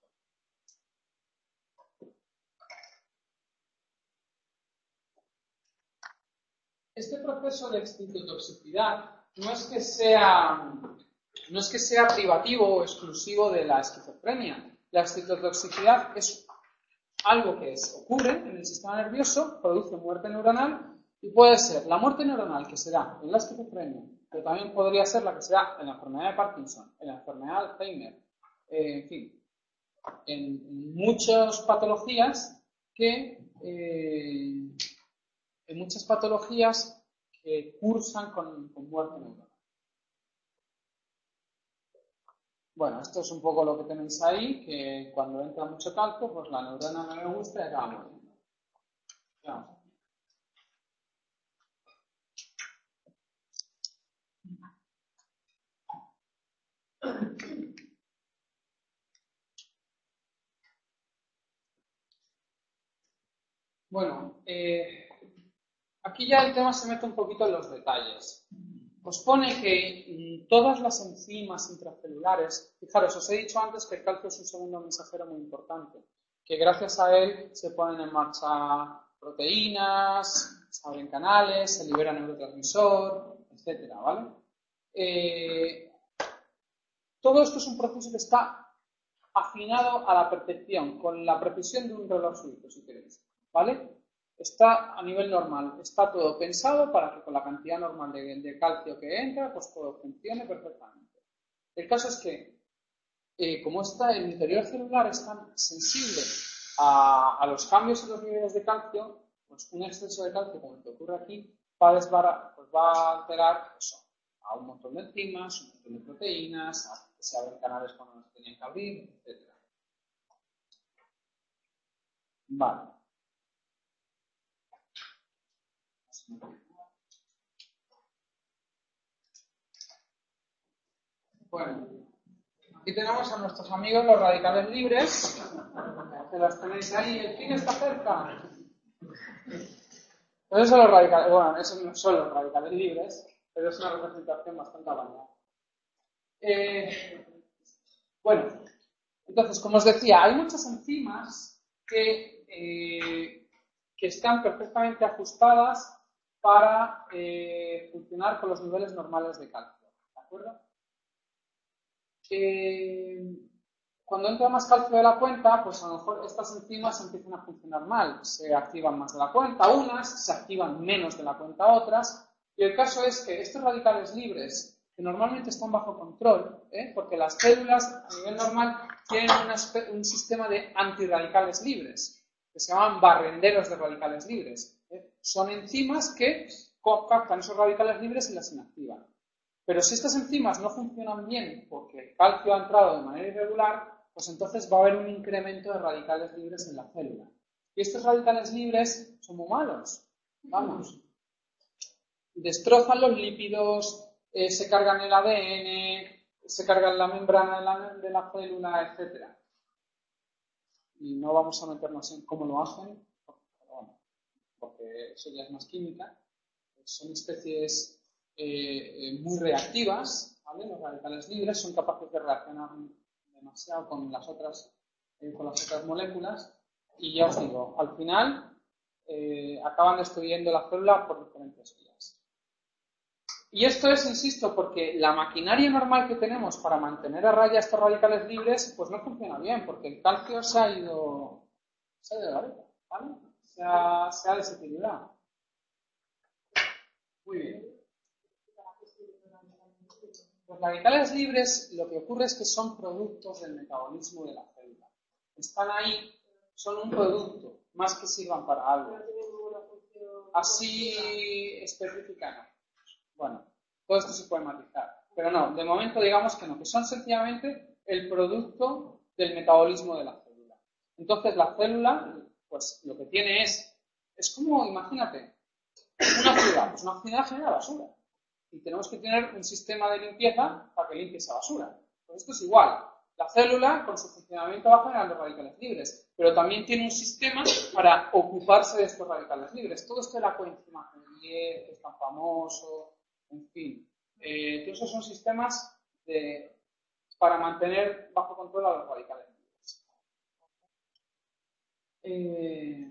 Este proceso de citotoxicidad no es que sea, no es que sea privativo o exclusivo de la esquizofrenia. La citotoxicidad es algo que es, ocurre en el sistema nervioso, produce muerte neuronal y puede ser la muerte neuronal que se da en la esquizofrenia, pero también podría ser la que se da en la enfermedad de Parkinson, en la enfermedad de Alzheimer, eh, en fin, en muchas patologías que eh, en muchas patologías que cursan con, con muerte neuronal. Bueno, esto es un poco lo que tenéis ahí, que cuando entra mucho calcio, pues la neurona no me gusta y acaba muriendo. Vamos. Bueno, eh, aquí ya el tema se mete un poquito en los detalles. Os pone que mm, todas las enzimas intracelulares, fijaros, os he dicho antes que el calcio es un segundo mensajero muy importante, que gracias a él se ponen en marcha proteínas, se abren canales, se libera neurotransmisor, etcétera, ¿vale? Eh, todo esto es un proceso que está afinado a la perfección, con la precisión de un reloj suizo, si queréis, ¿vale? Está a nivel normal, está todo pensado para que con la cantidad normal de, de calcio que entra, pues todo funcione perfectamente. El caso es que, eh, como está el interior celular es tan sensible a, a los cambios en los niveles de calcio, pues un exceso de calcio, como el que ocurre aquí, va a, desbarar, pues va a alterar eso, a un montón de enzimas, un montón de proteínas, a que se abren canales cuando no se tenían que abrir, etcétera. Vale. Bueno, aquí tenemos a nuestros amigos los radicales libres, que los tenéis ahí, el fin está cerca. Esos son los radicales, bueno, esos no son los radicales libres, pero es una representación bastante avanzada. Eh, bueno, entonces, como os decía, hay muchas enzimas que, eh, que están perfectamente ajustadas para eh, funcionar con los niveles normales de calcio, ¿de acuerdo? Eh, cuando entra más calcio de la cuenta, pues a lo mejor estas enzimas empiezan a funcionar mal, se activan más de la cuenta unas, se activan menos de la cuenta otras, y el caso es que estos radicales libres, que normalmente están bajo control, ¿eh? porque las células a nivel normal tienen una, un sistema de antirradicales libres, que se llaman barrenderos de radicales libres. ¿eh? Son enzimas que captan esos radicales libres y las inactivan. Pero si estas enzimas no funcionan bien porque el calcio ha entrado de manera irregular, pues entonces va a haber un incremento de radicales libres en la célula. Y estos radicales libres son muy malos. Vamos. Destrozan los lípidos, eh, se cargan el A D N, se cargan la membrana de la, de la célula, etcétera. Y no vamos a meternos en cómo lo hacen, porque, bueno, porque eso ya es más química. Son especies eh, eh, muy reactivas, ¿vale? Los radicales libres son capaces de reaccionar demasiado con las otras, eh, con las otras moléculas, y ya os digo, al final eh, acaban destruyendo la célula por diferentes vías. Y esto es, insisto, porque la maquinaria normal que tenemos para mantener a raya estos radicales libres, pues no funciona bien, porque el calcio se ha ido, se ha ido de la vida, ¿vale? Se ha, se ha desequilibrado. Muy bien. Los radicales libres, lo que ocurre es que son productos del metabolismo de la célula. Están ahí, son un producto, más que sirvan para algo. Así específica no. Bueno, todo esto se puede matizar. Pero no, de momento digamos que no, que son sencillamente el producto del metabolismo de la célula. Entonces la célula, pues lo que tiene es, es como, imagínate, una ciudad, pues una ciudad genera basura. Y tenemos que tener un sistema de limpieza para que limpie esa basura. Pues esto es igual. La célula, con su funcionamiento, va a generar los radicales libres, pero también tiene un sistema para ocuparse de estos radicales libres. Todo esto de la coenzima G diez, que es tan famoso, en fin. Eh, todos esos son sistemas de, para mantener bajo control a los radicales libres. Eh,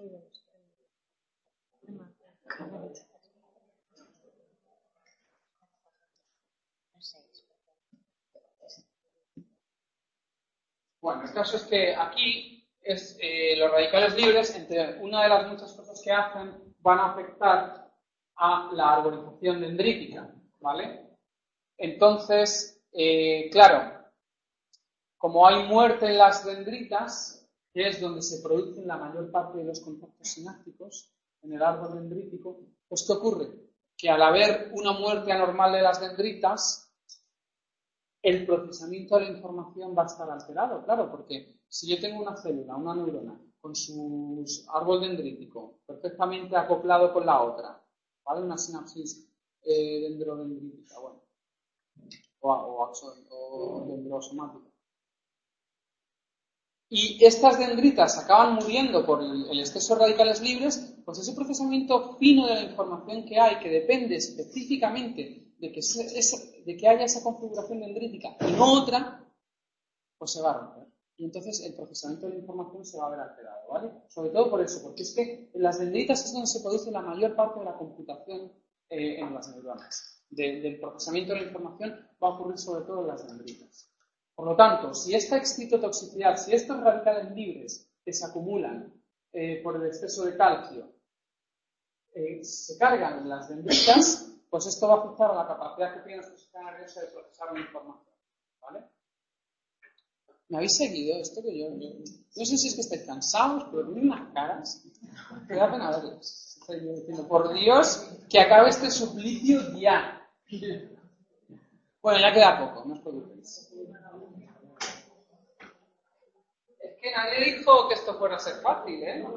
Bueno, el caso es que aquí es, eh, los radicales libres, entre una de las muchas cosas que hacen, van a afectar a la arborización dendrítica, ¿vale? Entonces, eh, claro, como hay muerte en las dendritas, que es donde se producen la mayor parte de los contactos sinápticos en el árbol dendrítico, pues ¿qué ocurre? Que al haber una muerte anormal de las dendritas, el procesamiento de la información va a estar alterado, claro, porque si yo tengo una célula, una neurona, con su árbol dendrítico perfectamente acoplado con la otra, ¿vale? Una sinapsis eh, dendrodendrítica, bueno, o, o, o dendrosomática. Y estas dendritas acaban muriendo por el, el exceso de radicales libres, pues ese procesamiento fino de la información que hay, que depende específicamente de que, se, esa, de que haya esa configuración dendrítica y no otra, pues se va a romper. Y entonces el procesamiento de la información se va a ver alterado, ¿vale? Sobre todo por eso, porque es que en las dendritas es donde se produce la mayor parte de la computación eh, en las neuronas. De, del procesamiento de la información va a ocurrir sobre todo en las dendritas. Por lo tanto, si esta excitotoxicidad, si estos radicales libres que se acumulan eh, por el exceso de calcio eh, se cargan en las dendritas, pues esto va a afectar a la capacidad que tiene nuestro sistema nervioso de procesar la información, ¿vale? ¿Me habéis seguido esto que yo, yo? No sé si es que estáis cansados, pero tienen unas caras que da pena verlas. Estoy diciendo, por Dios, que acabe este suplicio ya. Bueno, ya queda poco, no os preocupéis. Es que nadie dijo que esto fuera a ser fácil, ¿eh?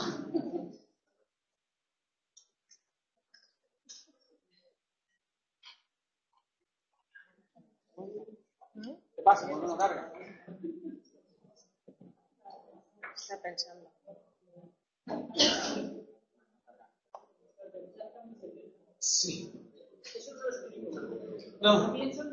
¿Qué pasa? ¿Por qué no carga? Está pensando. Sí. No.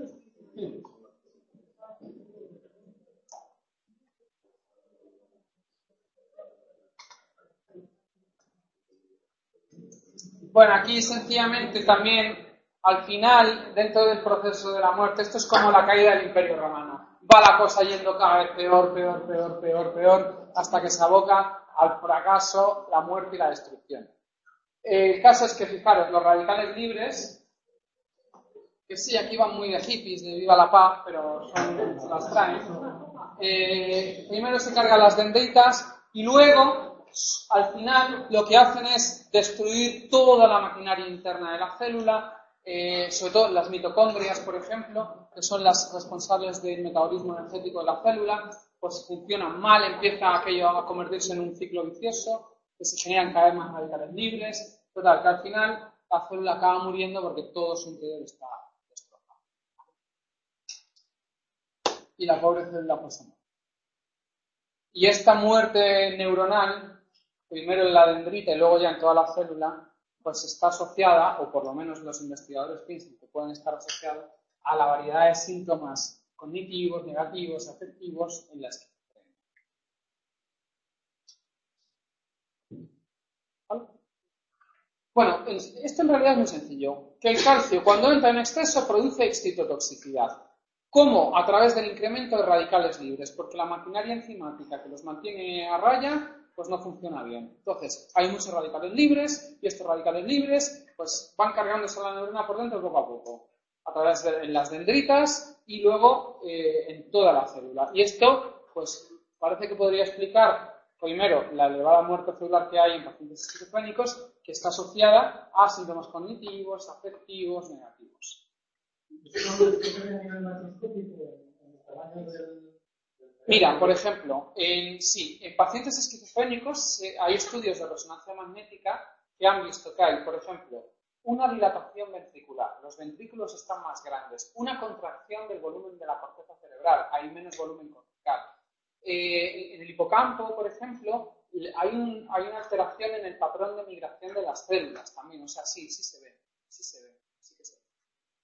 Bueno, aquí sencillamente también, al final, dentro del proceso de la muerte, esto es como la caída del Imperio Romano. Va la cosa yendo cada vez peor, peor, peor, peor, peor, hasta que se aboca al fracaso, la muerte y la destrucción. El caso es que, fijaros, los radicales libres, que sí, aquí van muy de hippies, de viva la paz, pero son, se las traen. Eh, primero se cargan las dendritas y luego, al final, lo que hacen es destruir toda la maquinaria interna de la célula, eh, sobre todo las mitocondrias, por ejemplo, que son las responsables del metabolismo energético de la célula, pues funcionan mal, empieza aquello a convertirse en un ciclo vicioso, que se generan cada vez más radicales libres, total, que al final la célula acaba muriendo porque todo su interior está y la pobre célula pues se muere. Y esta muerte neuronal, primero en la dendrita y luego ya en toda la célula, pues está asociada, o por lo menos los investigadores piensan que pueden estar asociados, a la variedad de síntomas cognitivos, negativos, afectivos en la esquizofrenia. ¿Vale? Bueno, esto en realidad es muy sencillo. Que el calcio, cuando entra en exceso, produce excitotoxicidad. ¿Cómo? A través del incremento de radicales libres, porque la maquinaria enzimática que los mantiene a raya, pues no funciona bien. Entonces, hay muchos radicales libres, y estos radicales libres, pues van cargándose a la neurona por dentro poco a poco, a través de las dendritas y luego eh, en toda la célula. Y esto, pues, parece que podría explicar, primero, la elevada muerte celular que hay en pacientes esquizofrénicos, que está asociada a síntomas cognitivos, afectivos, negativos. Mira, por ejemplo, en, sí, en pacientes esquizofrénicos eh, hay estudios de resonancia magnética que han visto que hay, por ejemplo, una dilatación ventricular, los ventrículos están más grandes, una contracción del volumen de la corteza cerebral, hay menos volumen cortical. Eh, en el hipocampo, por ejemplo, hay, un, hay una alteración en el patrón de migración de las células también, o sea, sí, sí se ve, sí se ve, sí que se ve.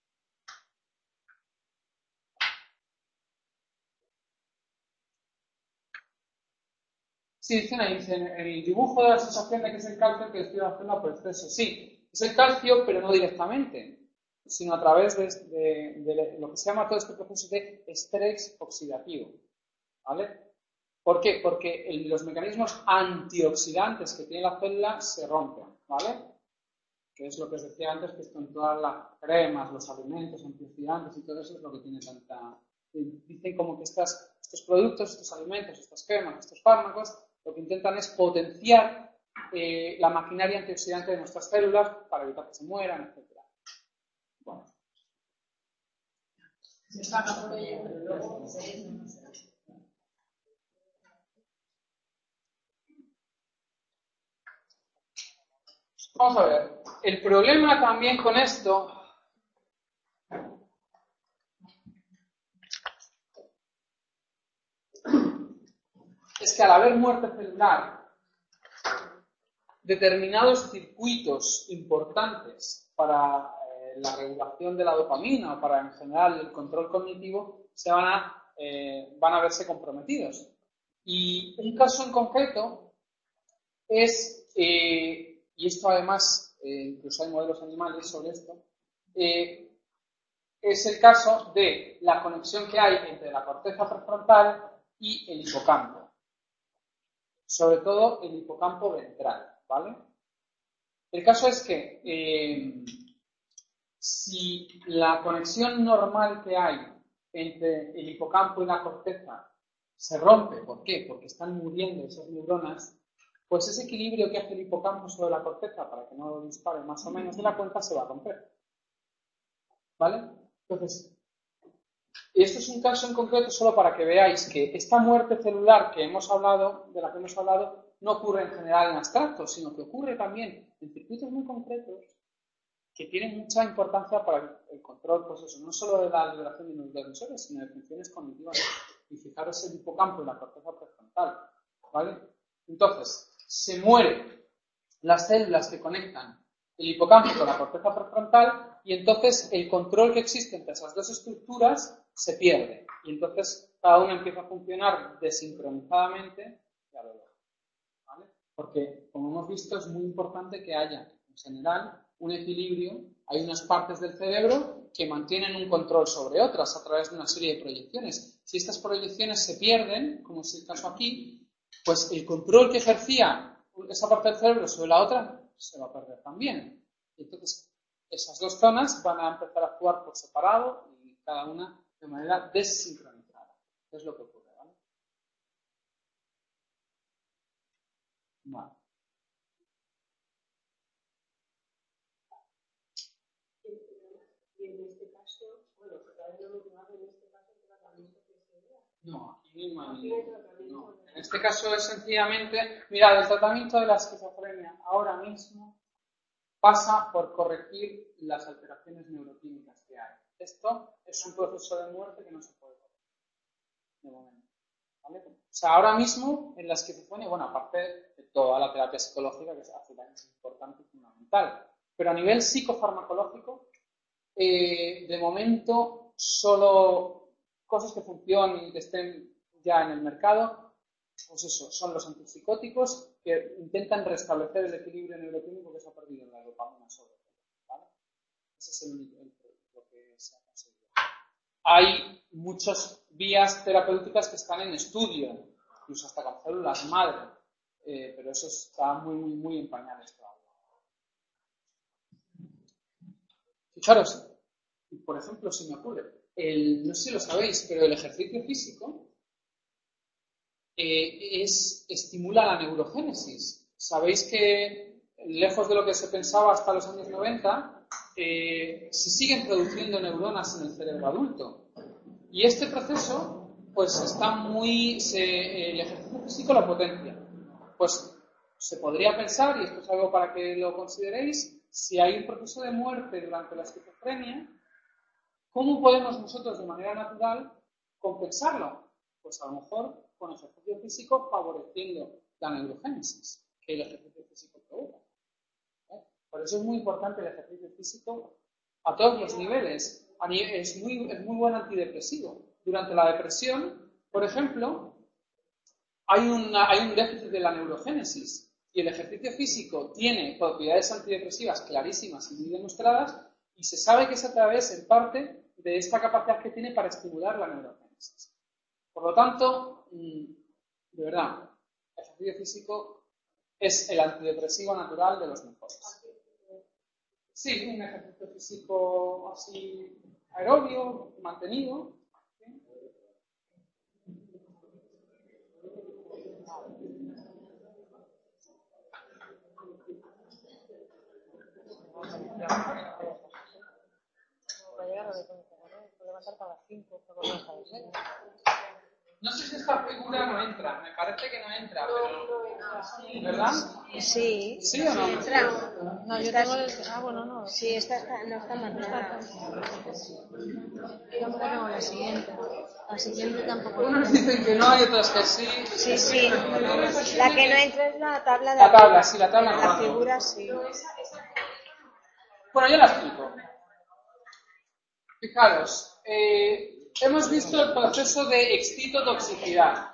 Sí, dicen ahí, dicen, el dibujo de la sensación de que es el calcio que estoy haciendo por exceso. Sí, es el calcio, pero no directamente, sino a través de, de, de lo que se llama todo este proceso de estrés oxidativo. ¿Vale? ¿Por qué? Porque el, los mecanismos antioxidantes que tiene la célula se rompen, ¿vale? Que es lo que os decía antes, que esto en todas las cremas, los alimentos, antioxidantes y todo eso es lo que tiene tanta... Dicen como que estas, estos productos, estos alimentos, estas cremas, estos fármacos, lo que intentan es potenciar eh, la maquinaria antioxidante de nuestras células para evitar que se mueran, etcétera. Bueno. Vamos a ver. El problema también con esto es que al haber muerte celular, determinados circuitos importantes para eh, la regulación de la dopamina o para en general el control cognitivo se van a, eh, van a verse comprometidos. Y un caso en concreto es, eh, y esto además, eh, incluso hay modelos animales sobre esto, eh, es el caso de la conexión que hay entre la corteza prefrontal y el hipocampo. Sobre todo el hipocampo ventral, ¿vale? El caso es que eh, si la conexión normal que hay entre el hipocampo y la corteza se rompe, ¿por qué? Porque están muriendo esas neuronas, pues ese equilibrio que hace el hipocampo sobre la corteza para que no dispare más o menos de la cuenta se va a romper, ¿vale? Entonces, esto es un caso en concreto solo para que veáis que esta muerte celular que hemos hablado, de la que hemos hablado, no ocurre en general en abstracto, sino que ocurre también en circuitos muy concretos que tienen mucha importancia para el control, pues eso, no solo de la liberación de neurotransmisores, sino de funciones cognitivas. Y fijaros el hipocampo y la corteza prefrontal, ¿vale? Entonces, se mueren las células que conectan el hipocampo con la corteza prefrontal y entonces el control que existe entre esas dos estructuras se pierde. Y entonces cada una empieza a funcionar desincronizadamente y a lo lejos, ¿vale? Porque, como hemos visto, es muy importante que haya, en general, un equilibrio. Hay unas partes del cerebro que mantienen un control sobre otras a través de una serie de proyecciones. Si estas proyecciones se pierden, como es el caso aquí, pues el control que ejercía esa parte del cerebro sobre la otra se va a perder también. Entonces, esas dos zonas van a empezar a actuar por separado y cada una de manera desincronizada. Es lo que ocurre, ¿vale? Vale. Y en este caso, bueno, todavía no me quedaba en este caso el tratamiento que sería. No, aquí mismo hay, no. En este caso es sencillamente, mirad, el tratamiento de la esquizofrenia ahora mismo pasa por corregir las alteraciones neuroquímicas que hay. Esto es un proceso de muerte que no se puede corregir. de momento. ¿Vale? O sea, ahora mismo en la esquizofrenia, bueno, aparte de toda la terapia psicológica, que hace también es importante y fundamental, pero a nivel psicofarmacológico, eh, de momento, solo cosas que funcionen y que estén ya en el mercado, pues eso, son los antipsicóticos que intentan restablecer el equilibrio neuroquímico que se ha perdido en la dopamina sobre todo, ¿vale? Ese es el, el producto que se ha conseguido. Hay muchas vías terapéuticas que están en estudio, incluso hasta con células madre, eh, pero eso está muy, muy, muy en pañales todavía. Fijaros, por ejemplo, si me ocurre, el, no sé si lo sabéis, pero el ejercicio físico eh, es, estimula la neurogénesis. Sabéis que, lejos de lo que se pensaba hasta los años noventa, eh, se siguen produciendo neuronas en el cerebro adulto. Y este proceso, pues está muy... Se, el ejercicio físico lo potencia. Pues se podría pensar, y esto es algo para que lo consideréis, si hay un proceso de muerte durante la esquizofrenia, ¿cómo podemos nosotros de manera natural compensarlo? Pues a lo mejor con ejercicio físico favoreciendo la neurogénesis que el ejercicio físico provoca. ¿Eh? Por eso es muy importante el ejercicio físico a todos los niveles. Es muy, es muy buen antidepresivo. Durante la depresión, por ejemplo, hay, una, hay un déficit de la neurogénesis y el ejercicio físico tiene propiedades antidepresivas clarísimas y muy demostradas y se sabe que es a través, en parte, de esta capacidad que tiene para estimular la neurogénesis. Por lo tanto, de verdad, el ejercicio físico es el antidepresivo natural de los mejores. Sí, un ejercicio físico así aerobio, mantenido. ¿Sí? No sé si esta figura no entra, me parece que no entra, pero... ¿Verdad? Sí. ¿Sí o no? Sí entra. No, yo tengo el... Ah, bueno, no. Sí, esta está, no está marcada. Yo tampoco tengo la siguiente. La siguiente tampoco. Unos dicen que no y otros que sí. Sí, sí. La que no entra es la tabla de La tabla, arriba. sí, la tabla La no. figura sí. Bueno, yo la explico. Fijaros, eh, hemos visto el proceso de excitotoxicidad.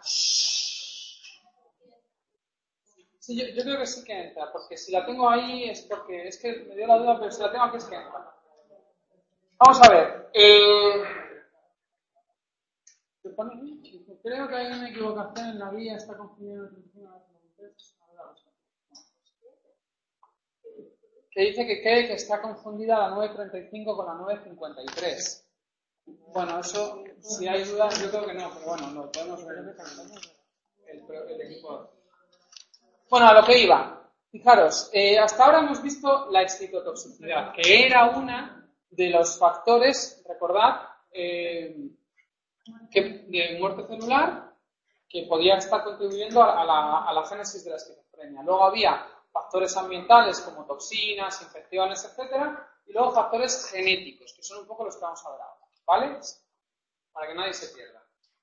Sí, yo, yo creo que sí que entra, porque si la tengo ahí es porque, es que me dio la duda, pero si la tengo aquí es que entra. Vamos a ver. Eh, creo que hay una equivocación en la guía, está confundiendo que dice que cree que está confundida la nueve treinta y cinco con la nueve cincuenta y tres. Bueno, eso, si hay dudas, yo creo que no, pero bueno, lo podemos ver el, el equipo. Bueno, a lo que iba. Fijaros, eh, hasta ahora hemos visto la excitotoxicidad, que era una de los factores, recordad, eh, que, de muerte celular, que podía estar contribuyendo a la, a la génesis de la esquizofrenia. Luego había factores ambientales como toxinas, infecciones, etcétera, y luego factores genéticos, que son un poco los que vamos a ver ahora, ¿vale? Para que nadie se pierda.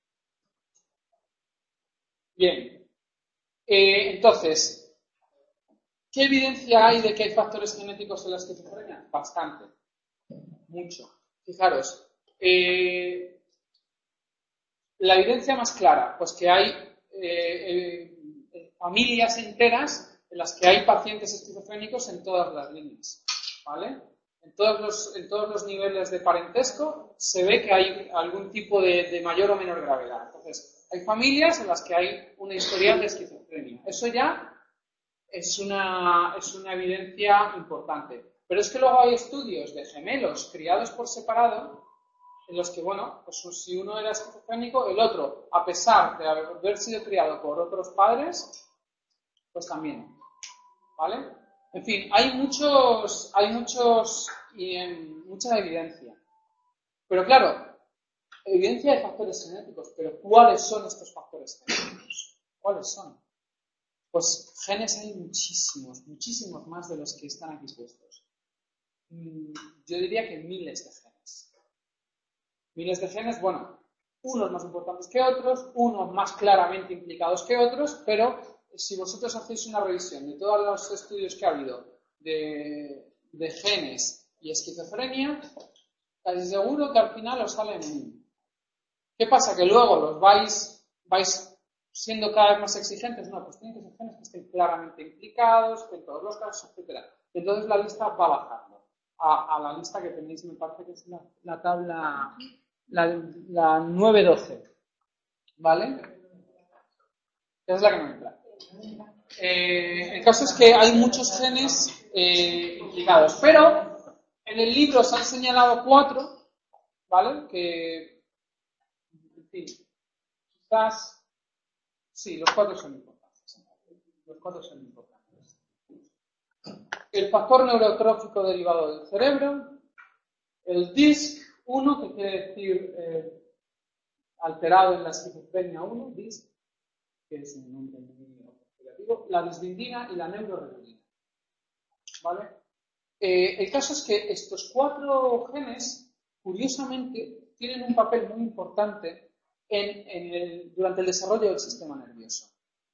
Bien. Eh, entonces, ¿qué evidencia hay de que hay factores genéticos en la esquizofrenia? Bastante. Mucho. Fijaros. Eh, la evidencia más clara, pues que hay eh, eh, familias enteras en las que hay pacientes esquizofrénicos en todas las líneas, ¿vale? En todos los, en todos los niveles de parentesco se ve que hay algún tipo de, de mayor o menor gravedad. Entonces, hay familias en las que hay una historial de esquizofrenia. Eso ya es una, es una evidencia importante. Pero es que luego hay estudios de gemelos criados por separado en los que, bueno, pues si uno era esquizofrénico, el otro, a pesar de haber sido criado por otros padres, pues también, ¿vale? En fin, hay muchos, hay muchos, y en, mucha evidencia. Pero claro, evidencia de factores genéticos, pero ¿cuáles son estos factores genéticos? ¿Cuáles son? Pues genes hay muchísimos, muchísimos más de los que están aquí puestos. Yo diría que miles de genes. Miles de genes, bueno, unos más importantes que otros, unos más claramente implicados que otros, pero si vosotros hacéis una revisión de todos los estudios que ha habido de, de genes y esquizofrenia, casi seguro que al final os sale uno. ¿Qué pasa? Que luego los vais, vais siendo cada vez más exigentes. No, pues tienen que ser genes que estén claramente implicados, que en todos los casos, etcétera. Entonces la lista va bajando a, a la lista que tenéis, me parece que es la, la tabla, la, la nueve doce, ¿vale? Esa es la que no entra. Eh, el caso es que hay muchos genes eh, implicados, pero en el libro se han señalado cuatro, ¿vale? Que, en fin, quizás, sí, los cuatro son importantes. Los cuatro son importantes. El factor neurotrófico derivado del cerebro, el D I S C uno, que quiere decir eh, alterado en la esquizofrenia uno, D I S C, que es un nombre muy operativo, la disbindina y la neuroregulina. ¿Vale? Eh, el caso es que estos cuatro genes, curiosamente, tienen un papel muy importante en, en el, durante el desarrollo del sistema nervioso.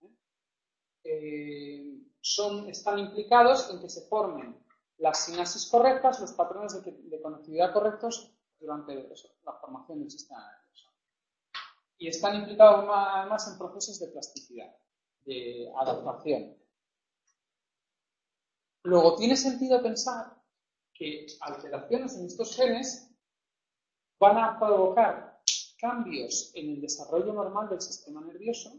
Eh, son, están implicados en que se formen las sinapsis correctas, los patrones de, de conectividad correctos durante eso, la formación del sistema nervioso. Y están implicados además en procesos de plasticidad, de adaptación. Luego, tiene sentido pensar que alteraciones en estos genes van a provocar cambios en el desarrollo normal del sistema nervioso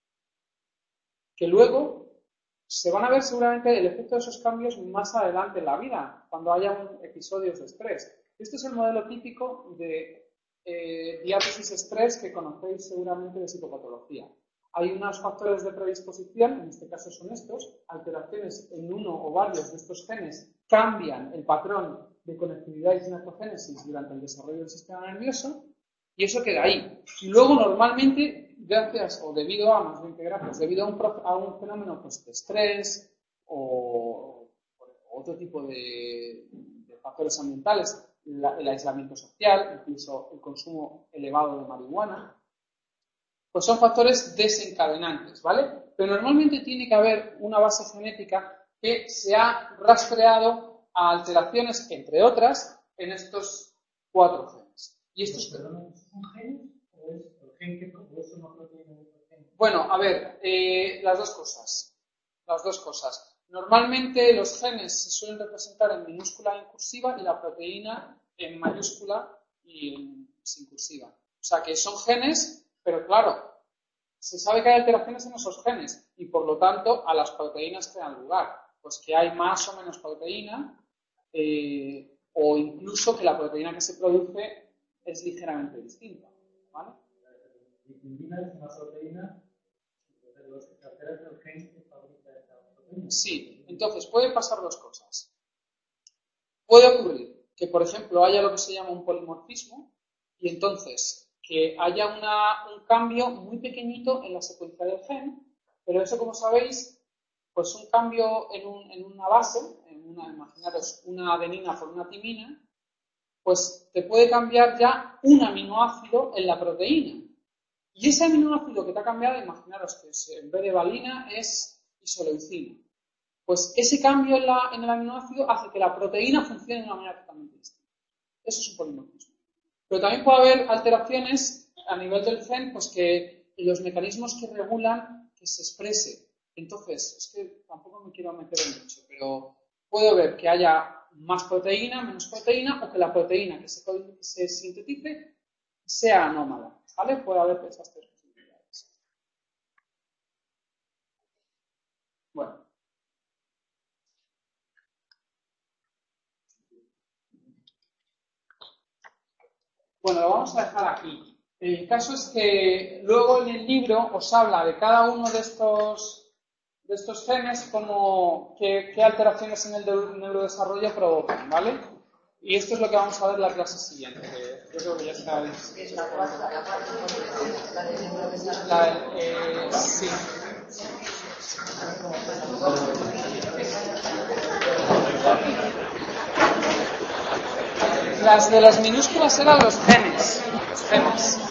que luego se van a ver seguramente el efecto de esos cambios más adelante en la vida, cuando haya episodios de estrés. Este es el modelo típico de eh, diátesis estrés que conocéis seguramente de psicopatología. Hay unos factores de predisposición, en este caso son estos, alteraciones en uno o varios de estos genes cambian el patrón de conectividad y sinaptogénesis durante el desarrollo del sistema nervioso y eso queda ahí. Y luego normalmente, gracias o debido a, más bien que gracias, debido a un, a un fenómeno pues, de estrés o, o otro tipo de, de factores ambientales, la, el aislamiento social, incluso el consumo elevado de marihuana, pues son factores desencadenantes, ¿vale? Pero normalmente tiene que haber una base genética que se ha rastreado a alteraciones, entre otras, en estos cuatro genes. Y estos ¿Son genes o es el gen que produce una proteína de otro gen? Bueno, a ver, eh, las dos cosas. Las dos cosas. Normalmente los genes se suelen representar en minúscula e en cursiva y la proteína en mayúscula y en sin cursiva. O sea que son genes. Pero claro, se sabe que hay alteraciones en esos genes y por lo tanto a las proteínas que dan lugar. Pues que hay más o menos proteína eh, o incluso que la proteína que se produce es ligeramente distinta. ¿Vale? La disbindina es una proteína de los que altera el gen que fabrica esa proteína. Sí, entonces puede pasar dos cosas. Puede ocurrir que, por ejemplo, haya lo que se llama un polimorfismo y entonces que haya una, un cambio muy pequeñito en la secuencia del gen, pero eso, como sabéis, pues un cambio en, un, en una base, en una, imaginaros una adenina por una timina, pues te puede cambiar ya un aminoácido en la proteína. Y ese aminoácido que te ha cambiado, imaginaros que es, en vez de valina es isoleucina. Pues ese cambio en, la, en el aminoácido hace que la proteína funcione de una manera totalmente distinta. Eso es un polimorfismo. Pero también puede haber alteraciones a nivel del gen, pues que los mecanismos que regulan que se exprese. Entonces, es que tampoco me quiero meter en mucho, pero puede ver que haya más proteína, menos proteína, o que la proteína que se, que se sintetice sea anómala, ¿vale? Puede haber esas tres posibilidades. Bueno. Bueno, lo vamos a dejar aquí. El caso es que luego en el libro os habla de cada uno de estos, de estos genes, como qué, qué alteraciones en el neurodesarrollo provocan, ¿vale? Y esto es lo que vamos a ver en la clase siguiente, que yo creo que ya sabéis. La, eh, sí. Las de las minúsculas eran los genes. Los genes.